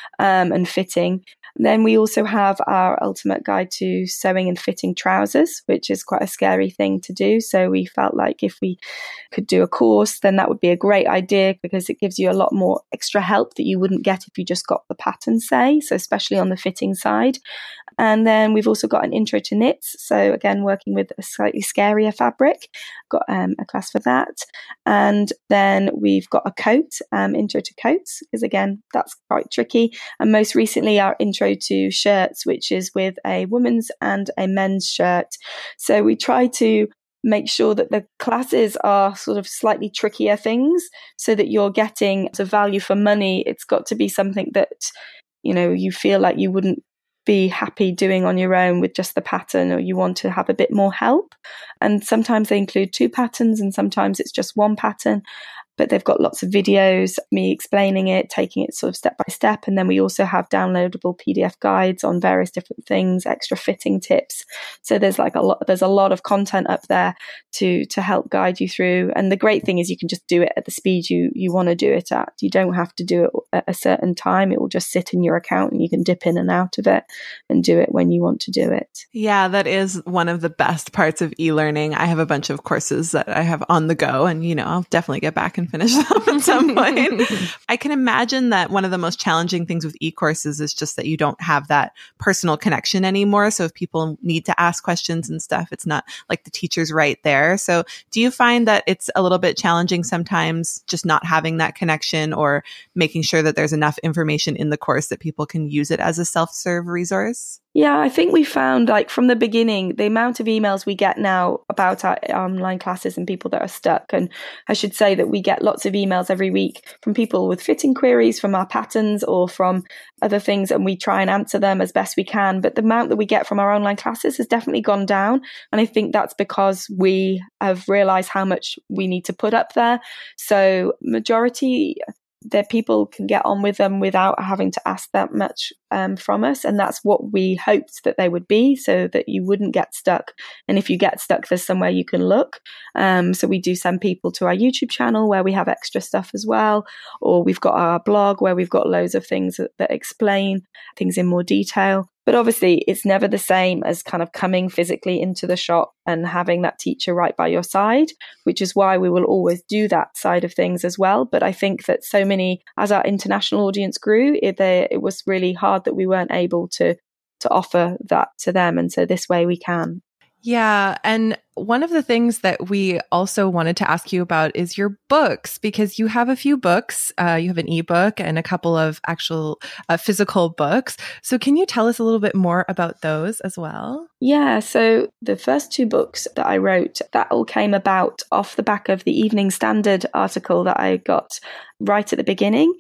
and fitting. Then we also have our ultimate guide to sewing and fitting trousers, which is quite a scary thing to do. So we felt like if we could do a course, then that would be a great idea because it gives you a lot more extra help that you wouldn't get if you just got the pattern, say. So especially on the fitting side. And then we've also got an intro to knits. So again, working with a slightly scarier fabric, got a class for that. And then we've got a coat, intro to coats, because again, that's quite tricky. And most recently, our intro to shirts, which is with a woman's and a men's shirt. So we try to make sure that the classes are sort of slightly trickier things so that you're getting the value for money. It's got to be something that, you know, you feel like you wouldn't be happy doing on your own with just the pattern, or you want to have a bit more help. And sometimes they include 2 patterns and sometimes it's just 1 pattern. But they've got lots of videos, me explaining it, taking it sort of step by step. And then we also have downloadable PDF guides on various different things, extra fitting tips. So there's a lot of content up there to help guide you through. And the great thing is you can just do it at the speed you want to do it at. You don't have to do it at a certain time. It will just sit in your account and you can dip in and out of it and do it when you want to do it. Yeah, that is one of the best parts of e-learning. I have a bunch of courses that I have on the go, and, you know, I'll definitely get back and finish them at some point. I can imagine that one of the most challenging things with e-courses is just that you don't have that personal connection anymore. So if people need to ask questions and stuff, it's not like the teacher's right there. So do you find that it's a little bit challenging sometimes just not having that connection, or making sure that there's enough information in the course that people can use it as a self-serve resource? Yeah, I think we found, like, from the beginning, the amount of emails we get now about our online classes and people that are stuck. And I should say that we get lots of emails every week from people with fitting queries from our patterns or from other things, and we try and answer them as best we can. But the amount that we get from our online classes has definitely gone down. And I think that's because we have realized how much we need to put up there. So majority that people can get on with them without having to ask that much from us. And that's what we hoped that they would be, so that you wouldn't get stuck. And if you get stuck, there's somewhere you can look. So we do send people to our YouTube channel where we have extra stuff as well. Or we've got our blog where we've got loads of things that explain things in more detail. But obviously, it's never the same as kind of coming physically into the shop and having that teacher right by your side, which is why we will always do that side of things as well. But I think that so many, as our international audience grew, it was really hard that we weren't able to offer that to them. And so this way we can. Yeah. And one of the things that we also wanted to ask you about is your books, because you have a few books. You have an ebook and a couple of actual physical books. So can you tell us a little bit more about those as well? Yeah. So the first 2 books that I wrote, that all came about off the back of the Evening Standard article that I got right at the beginning.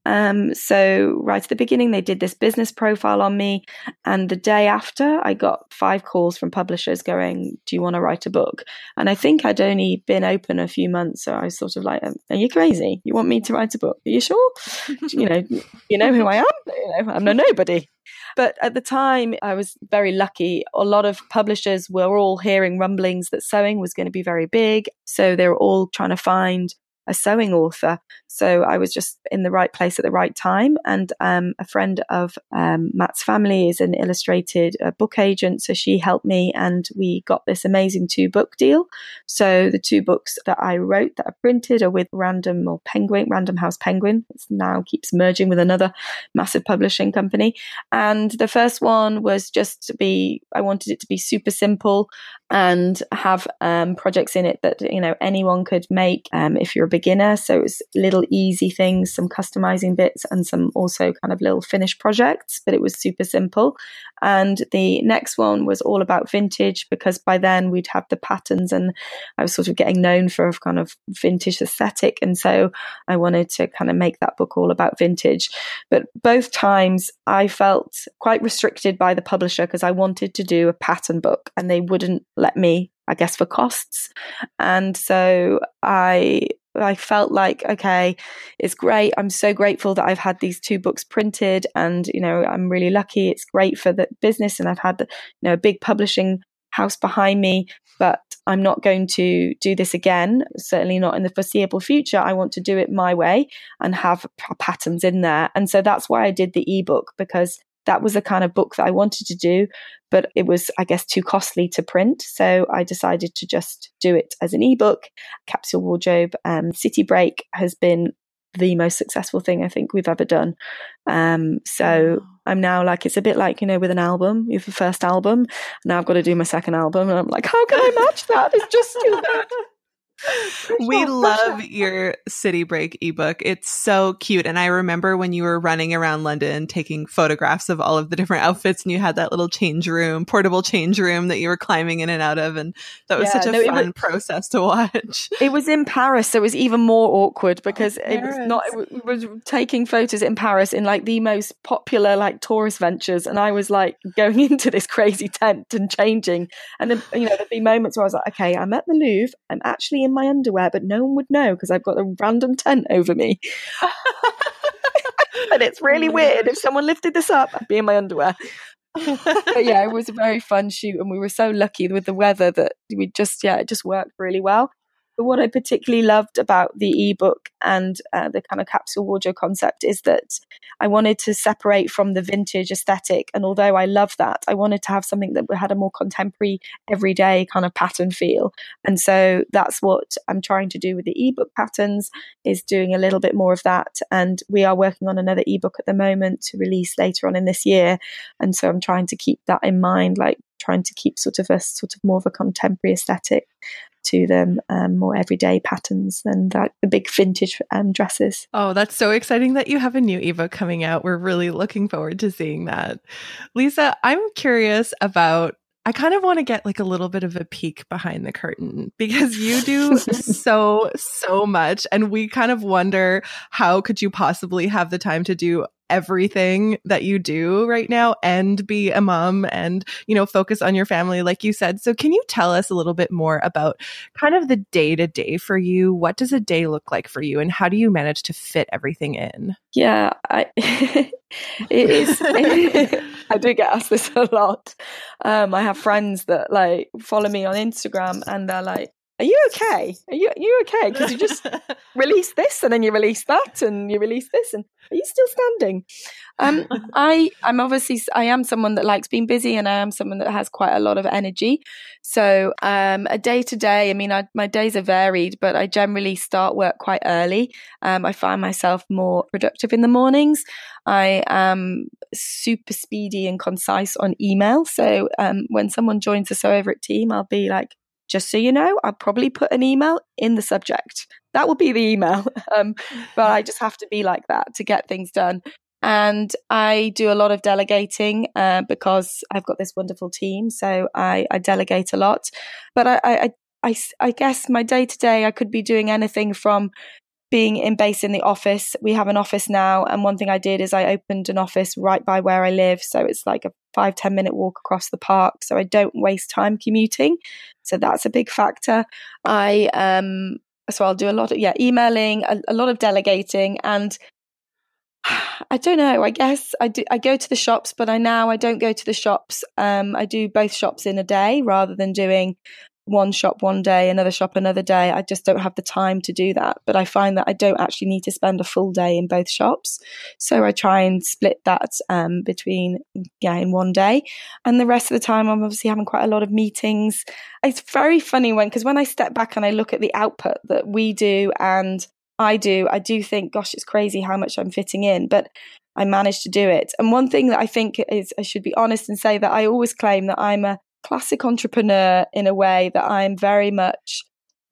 So right at the beginning, they did this business profile on me. And the day after, I got 5 calls from publishers going, do you want to write a book? And I think I'd only been open a few months. So I was sort of like, are you crazy? You want me to write a book? Are you sure? you know who I am? I'm no nobody. But at the time, I was very lucky. A lot of publishers were all hearing rumblings that sewing was going to be very big. So they were all trying to find a sewing author. So I was just in the right place at the right time. And a friend of Matt's family is an illustrated book agent. So she helped me and we got this amazing 2-book deal. So the 2 books that I wrote that are printed are with Random House Penguin. It now keeps merging with another massive publishing company. And the first one was just I wanted it to be super simple. and have projects in it that, you know, anyone could make if you're a beginner. So it was little easy things, some customizing bits, and some also kind of little finished projects, but it was super simple. And the next one was all about vintage, because by then we'd have the patterns and I was sort of getting known for a kind of vintage aesthetic. And so I wanted to kind of make that book all about vintage. But both times I felt quite restricted by the publisher because I wanted to do a pattern book and they wouldn't let me, I guess, for costs. And so I felt like, okay, it's great. I'm so grateful that I've had these 2 books printed, and, you know, I'm really lucky. It's great for the business, and I've had, you know, a big publishing house behind me, but I'm not going to do this again, certainly not in the foreseeable future. I want to do it my way and have patterns in there. And so that's why I did the ebook, because that was the kind of book that I wanted to do, but it was, I guess, too costly to print. So I decided to just do it as an ebook. Capsule Wardrobe City Break has been the most successful thing I think we've ever done. So I'm now like, it's a bit like, you know, with an album, you have the first album, now I've got to do my second album, and I'm like, how can I match that? It's just too bad. We love your City Break ebook. It's so cute. And I remember when you were running around London taking photographs of all of the different outfits, and you had that little portable change room that you were climbing in and out of. And that was such a fun process to watch. It was in Paris, so it was even more awkward because it was taking photos in Paris in like the most popular like tourist ventures. And I was like going into this crazy tent and changing. And then, you know, there'd be moments where I was like, okay, I'm at the Louvre. I'm actually in my underwear, but no one would know because I've got a random tent over me. And it's really weird. If someone lifted this up, I'd be in my underwear. But yeah, it was a very fun shoot, and we were so lucky with the weather that it just worked really well. But what I particularly loved about the ebook and the kind of capsule wardrobe concept is that I wanted to separate from the vintage aesthetic. And although I love that, I wanted to have something that had a more contemporary, everyday kind of pattern feel. And so that's what I'm trying to do with the ebook patterns, is doing a little bit more of that. And we are working on another ebook at the moment to release later on in this year. And so I'm trying to keep that in mind, like trying to keep sort of more of a contemporary aesthetic to them, more everyday patterns than the big vintage dresses. Oh, that's so exciting that you have a new ebook coming out. We're really looking forward to seeing that. Lisa, I'm curious about, I kind of want to get like a little bit of a peek behind the curtain, because you do so much, and we kind of wonder, how could you possibly have the time to do everything that you do right now and be a mom and, you know, focus on your family, like you said. So can you tell us a little bit more about kind of the day-to-day for you? What does a day look like for you, and how do you manage to fit everything in? Yeah, it is. I do get asked this a lot. I have friends that like follow me on Instagram, and they're like, are you okay? Are you okay? Because you just release this, and then you release that, and you release this, and are you still standing? I am someone that likes being busy, and I am someone that has quite a lot of energy. So a day to day, I mean, my days are varied, but I generally start work quite early. I find myself more productive in the mornings. I am super speedy and concise on email. So when someone joins the Sew Over It team, I'll be like, just so you know, I'll probably put an email in the subject. That will be the email. But I just have to be like that to get things done. And I do a lot of delegating because I've got this wonderful team. So I delegate a lot. But I guess my day to day, I could be doing anything from being based in the office. We have an office now. And one thing I did is I opened an office right by where I live. So it's like a 5-10 minute walk across the park. So I don't waste time commuting. So that's a big factor. So I'll do a lot of emailing, a lot of delegating, and I don't know, I guess I go to the shops, but I don't go to the shops. I do both shops in a day rather than doing one shop one day, another shop another day. I just don't have the time to do that. But I find that I don't actually need to spend a full day in both shops. So I try and split that between in one day. And the rest of the time, I'm obviously having quite a lot of meetings. It's very funny because when I step back and I look at the output that we do and I do think, gosh, it's crazy how much I'm fitting in. But I managed to do it. And one thing that I think is, I should be honest and say that I always claim that I'm a classic entrepreneur in a way that I'm very much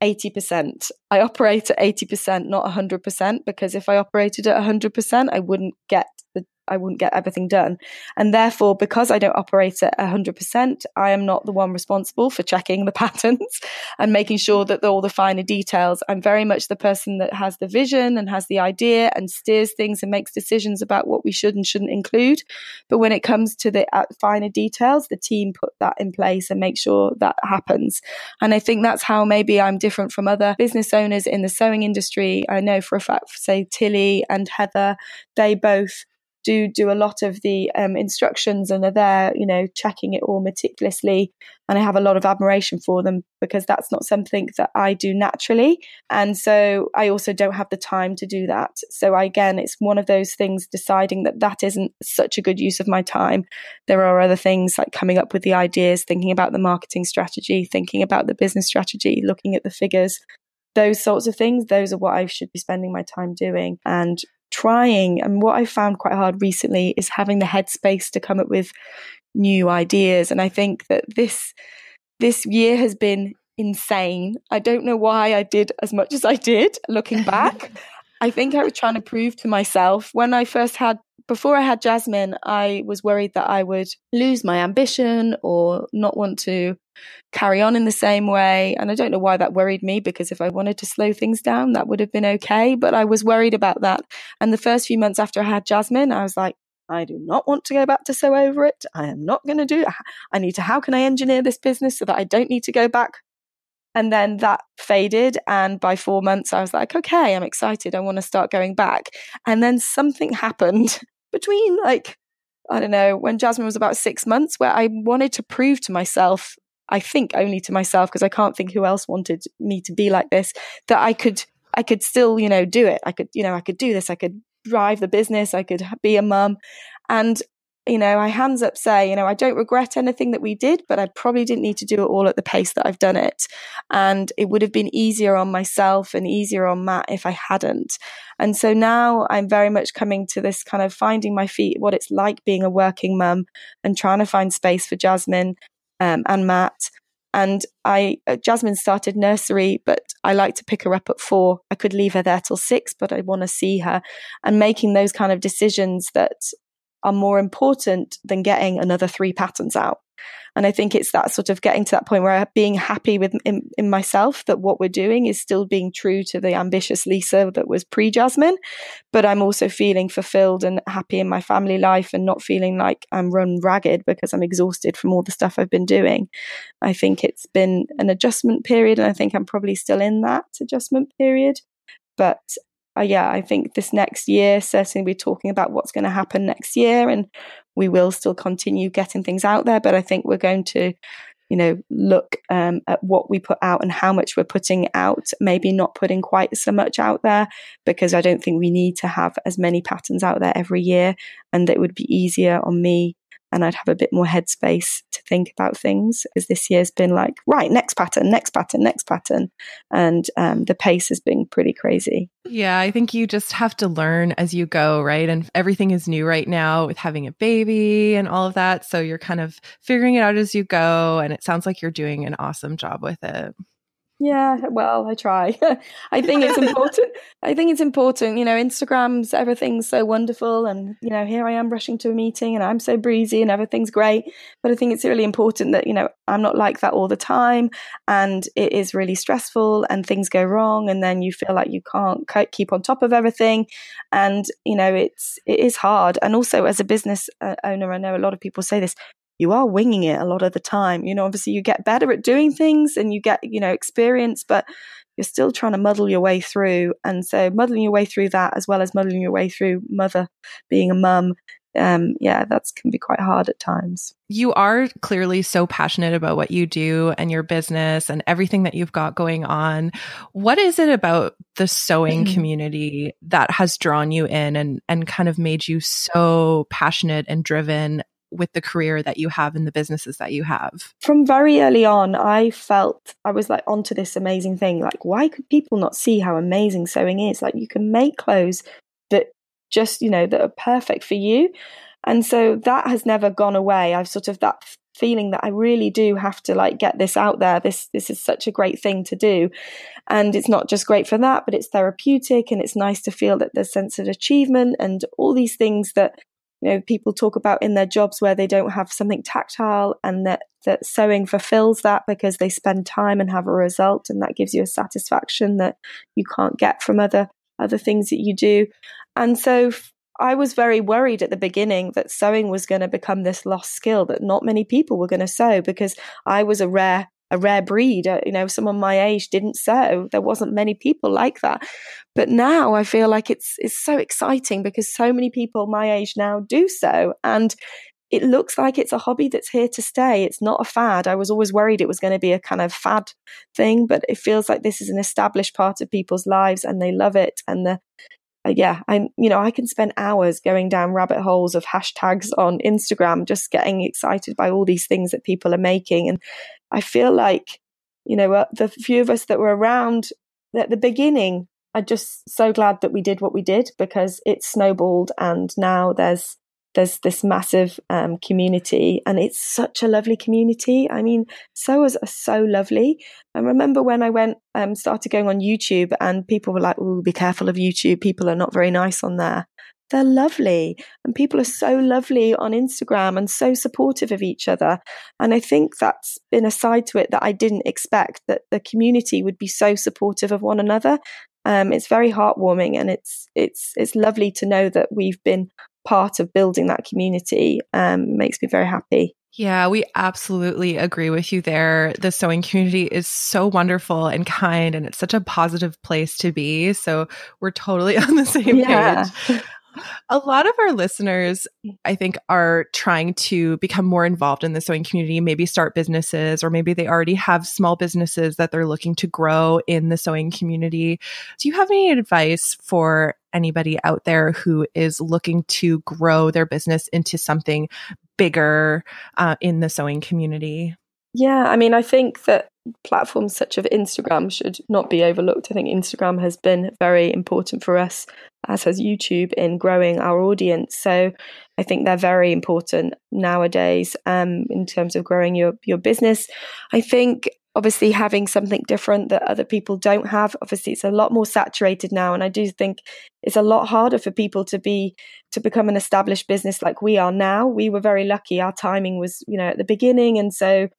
80%. I operate at 80%, not 100%, because if I operated at 100%, I wouldn't get everything done. And therefore, because I don't operate at 100%, I am not the one responsible for checking the patterns and making sure that all the finer details. I'm very much the person that has the vision and has the idea and steers things and makes decisions about what we should and shouldn't include. But when it comes to the finer details, the team put that in place and make sure that happens. And I think that's how maybe I'm different from other business owners in the sewing industry. I know for a fact, say Tilly and Heather, they both do a lot of the instructions and are there, checking it all meticulously. And I have a lot of admiration for them because that's not something that I do naturally. And so I also don't have the time to do that. So again, it's one of those things, deciding that isn't such a good use of my time. There are other things like coming up with the ideas, thinking about the marketing strategy, thinking about the business strategy, looking at the figures, those sorts of things. Those are what I should be spending my time doing. And trying, and what I found quite hard recently is having the headspace to come up with new ideas. And I think that this year has been insane. I don't know why I did as much as I did looking back. I think I was trying to prove to myself before I had Jasmine, I was worried that I would lose my ambition or not want to carry on in the same way. And I don't know why that worried me, because if I wanted to slow things down, that would have been okay. But I was worried about that. And the first few months after I had Jasmine, I was like, I do not want to go back to Sew Over It. I am not going to do it. How can I engineer this business so that I don't need to go back? And then that faded. And by 4 months, I was like, okay, I'm excited. I want to start going back. And then something happened between when Jasmine was about 6 months, where I wanted to prove to myself, I think only to myself, because I can't think who else wanted me to be like this, that I could still, do it. I could do this. I could drive the business. I could be a mum. And, I hands up say, I don't regret anything that we did, but I probably didn't need to do it all at the pace that I've done it. And it would have been easier on myself and easier on Matt if I hadn't. And so now I'm very much coming to this kind of finding my feet, what it's like being a working mum, and trying to find space for Jasmine and Matt. And Jasmine started nursery, but I like to pick her up at 4. I could leave her there till 6, but I want to see her, and making those kind of decisions that are more important than getting another 3 patterns out. And I think it's that sort of getting to that point where I'm being happy in myself that what we're doing is still being true to the ambitious Lisa that was pre-Jasmine, but I'm also feeling fulfilled and happy in my family life and not feeling like I'm run ragged because I'm exhausted from all the stuff I've been doing. I think it's been an adjustment period, and I think I'm probably still in that adjustment period. But I think this next year, certainly we're talking about what's going to happen next year, and we will still continue getting things out there. But I think we're going to, look at what we put out and how much we're putting out, maybe not putting quite so much out there, because I don't think we need to have as many patterns out there every year, and it would be easier on me. And I'd have a bit more headspace to think about things, as this year's been like, right, next pattern. And the pace has been pretty crazy. Yeah, I think you just have to learn as you go, right? And everything is new right now with having a baby and all of that. So you're kind of figuring it out as you go. And it sounds like you're doing an awesome job with it. Yeah, well, I try. I think it's important. Instagram's, everything's so wonderful. And, here I am rushing to a meeting and I'm so breezy and everything's great. But I think it's really important that, I'm not like that all the time. And it is really stressful and things go wrong. And then you feel like you can't keep on top of everything. And, it is hard. And also as a business owner, I know a lot of people say this, you are winging it a lot of the time. Obviously you get better at doing things and you get, experience, but you're still trying to muddle your way through. And so muddling your way through that, as well as muddling your way through being a mum, that can be quite hard at times. You are clearly so passionate about what you do and your business and everything that you've got going on. What is it about the sewing community that has drawn you in and kind of made you so passionate and driven with the career that you have and the businesses that you have? From very early on, I felt I was like onto this amazing thing. Like, why could people not see how amazing sewing is? Like, you can make clothes that just, that are perfect for you. And so that has never gone away. I've sort of, that feeling that I really do have to like get this out there. This is such a great thing to do. And it's not just great for that, but it's therapeutic, and it's nice to feel that there's a sense of achievement and all these things that, you know, people talk about in their jobs where they don't have something tactile, and that sewing fulfills that because they spend time and have a result, and that gives you a satisfaction that you can't get from other things that you do. And so I was very worried at the beginning that sewing was going to become this lost skill, that not many people were going to sew, because I was a rare breed. You know, someone my age didn't sew. There wasn't many people like that. But now I feel like it's so exciting because so many people my age now do sew, and it looks like it's a hobby that's here to stay. It's not a fad. I was always worried it was going to be a kind of fad thing, but it feels like this is an established part of people's lives, and they love it. And I can spend hours going down rabbit holes of hashtags on Instagram, just getting excited by all these things that people are making. And I feel like, you know, the few of us that were around at the beginning are just so glad that we did what we did, because it snowballed, and now there's this massive community, and it's such a lovely community. I mean, sewers are so lovely. I remember when I started going on YouTube, and people were like, "Oh, be careful of YouTube. People are not very nice on there." They're lovely, and people are so lovely on Instagram and so supportive of each other. And I think that's been a side to it that I didn't expect, that the community would be so supportive of one another. It's very heartwarming, and it's lovely to know that we've been part of building that community. Makes me very happy. Yeah, we absolutely agree with you there. The sewing community is so wonderful and kind, and it's such a positive place to be. So we're totally on the same page. A lot of our listeners, I think, are trying to become more involved in the sewing community, maybe start businesses, or maybe they already have small businesses that they're looking to grow in the sewing community. Do you have any advice for anybody out there who is looking to grow their business into something bigger in the sewing community? Yeah, I mean, I think that platforms such as Instagram should not be overlooked. I think Instagram has been very important for us, as has YouTube, in growing our audience. So I think they're very important nowadays in terms of growing your business. I think obviously having something different that other people don't have, obviously it's a lot more saturated now. And I do think it's a lot harder for people to become an established business like we are now. We were very lucky. Our timing was, you know, at the beginning. And so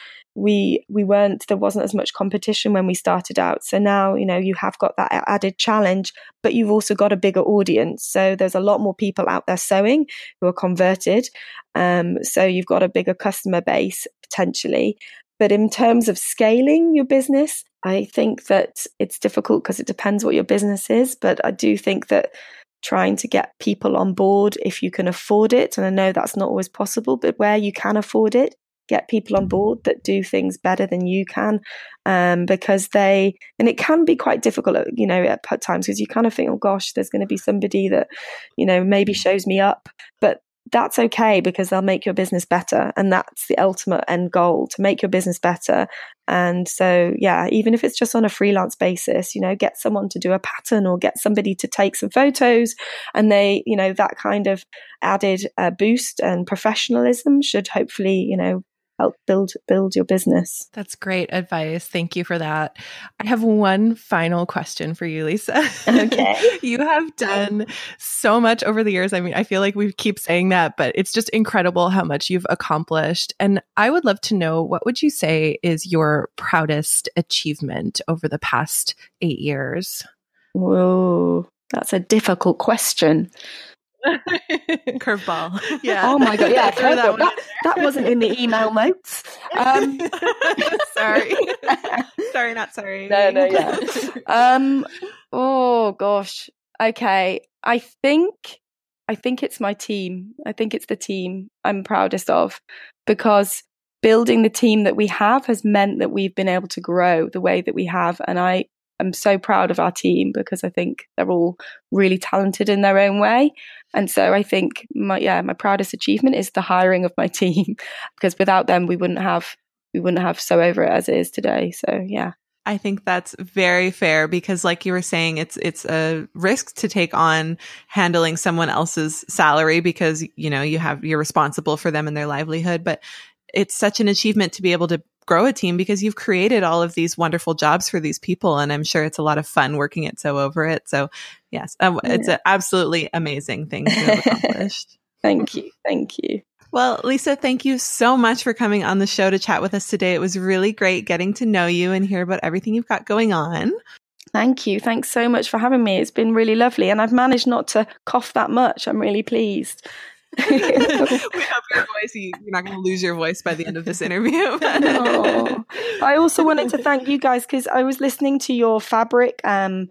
there wasn't as much competition when we started out. So now, you know, you have got that added challenge, but you've also got a bigger audience. So there's a lot more people out there sewing who are converted. So you've got a bigger customer base potentially. But in terms of scaling your business, I think that it's difficult because it depends what your business is. But I do think that trying to get people on board, if you can afford it, and I know that's not always possible, but where you can afford it, get people on board that do things better than you can, because and it can be quite difficult, you know, at times, because you kind of think, oh gosh, there's going to be somebody that, you know, maybe shows me up, but that's okay, because they'll make your business better. And that's the ultimate end goal, to make your business better. And so, yeah, even if it's just on a freelance basis, you know, get someone to do a pattern, or get somebody to take some photos, and they, you know, that kind of added boost and professionalism should hopefully, you know, help build your business. That's great advice. Thank you for that. I have one final question for you, Lisa. Okay. You have done so much over the years. I mean, I feel like we keep saying that, but it's just incredible how much you've accomplished. And I would love to know, what would you say is your proudest achievement over the past 8 years? Whoa, that's a difficult question. Curveball. Yeah. Oh my God. Yeah. That wasn't in the email notes. Sorry. Sorry, not sorry. No, yeah. Oh gosh. Okay. I think it's my team. I think it's the team I'm proudest of, because building the team that we have has meant that we've been able to grow the way that we have. And I'm so proud of our team, because I think they're all really talented in their own way. And so I think my proudest achievement is the hiring of my team, because without them, we wouldn't have Sew Over It as it is today. So yeah. I think that's very fair, because like you were saying, it's a risk to take on handling someone else's salary, because, you know, you're responsible for them and their livelihood, but it's such an achievement to be able to grow a team because you've created all of these wonderful jobs for these people. And I'm sure it's a lot of fun working at So Over It. So yes, it's an absolutely amazing thing to have accomplished. Thank you. Thank you. Well, Lisa, thank you so much for coming on the show to chat with us today. It was really great getting to know you and hear about everything you've got going on. Thank you. Thanks so much for having me. It's been really lovely. And I've managed not to cough that much. I'm really pleased. We hope you're not going to lose your voice by the end of this interview. No. I also wanted to thank you guys because I was listening to your fabric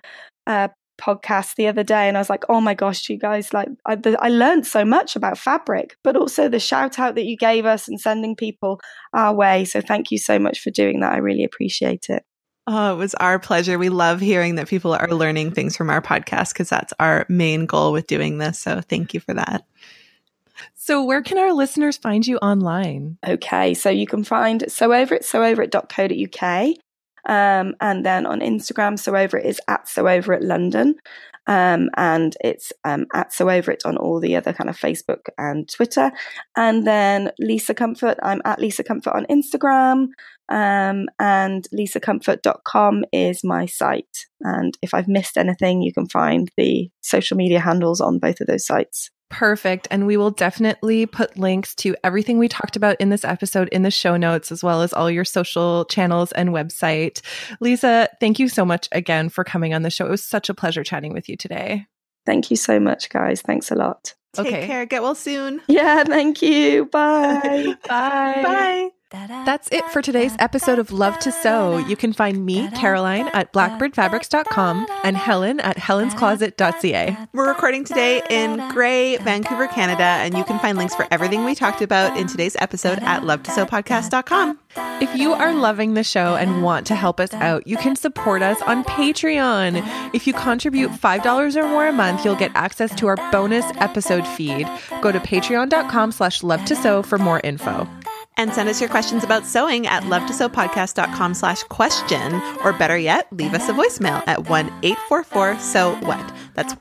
podcast the other day and I was like, oh my gosh, you guys, like I learned so much about fabric, but also the shout out that you gave us and sending people our way. So thank you so much for doing that. I really appreciate it. Oh, it was our pleasure. We love hearing that people are learning things from our podcast because that's our main goal with doing this. So thank you for that. So where can our listeners find you online? Okay, so you can find So Over It, sooveit.co.uk. And then on Instagram, So Over It is at So Over It London. And it's at So Over It on all the other kind of Facebook and Twitter. And then Lisa Comfort, I'm at Lisa Comfort on Instagram. And lisacomfort.com is my site. And if I've missed anything, you can find the social media handles on both of those sites. Perfect. And we will definitely put links to everything we talked about in this episode in the show notes, as well as all your social channels and website. Lisa, thank you so much again for coming on the show. It was such a pleasure chatting with you today. Thank you so much, guys. Thanks a lot. Take care. Get well soon. Yeah, thank you. Bye. Bye. Bye. That's it for today's episode of Love to Sew. You can find me, Caroline, at blackbirdfabrics.com and Helen at helenscloset.ca. We're recording today in Grey, Vancouver, Canada, and you can find links for everything we talked about in today's episode at lovetosewpodcast.com. If you are loving the show and want to help us out, you can support us on Patreon. If you contribute $5 or more a month, you'll get access to our bonus episode feed. Go to patreon.com/lovetossew for more info. And send us your questions about sewing at lovetosewpodcast.com/question. Or better yet, leave us a voicemail at 1-844-SEW-WHAT. That's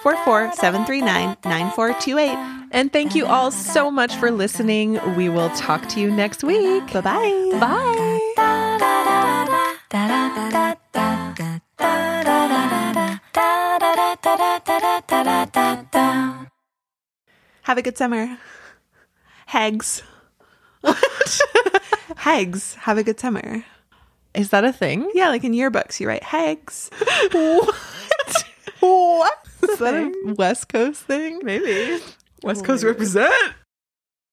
1-844-739-9428. And thank you all so much for listening. We will talk to you next week. Bye-bye. Bye. Have a good summer. Hags. Hags. Have a good summer. Is that a thing? Yeah, like in yearbooks, you write hags. What? Is that a West Coast thing? Maybe. West Coast represent.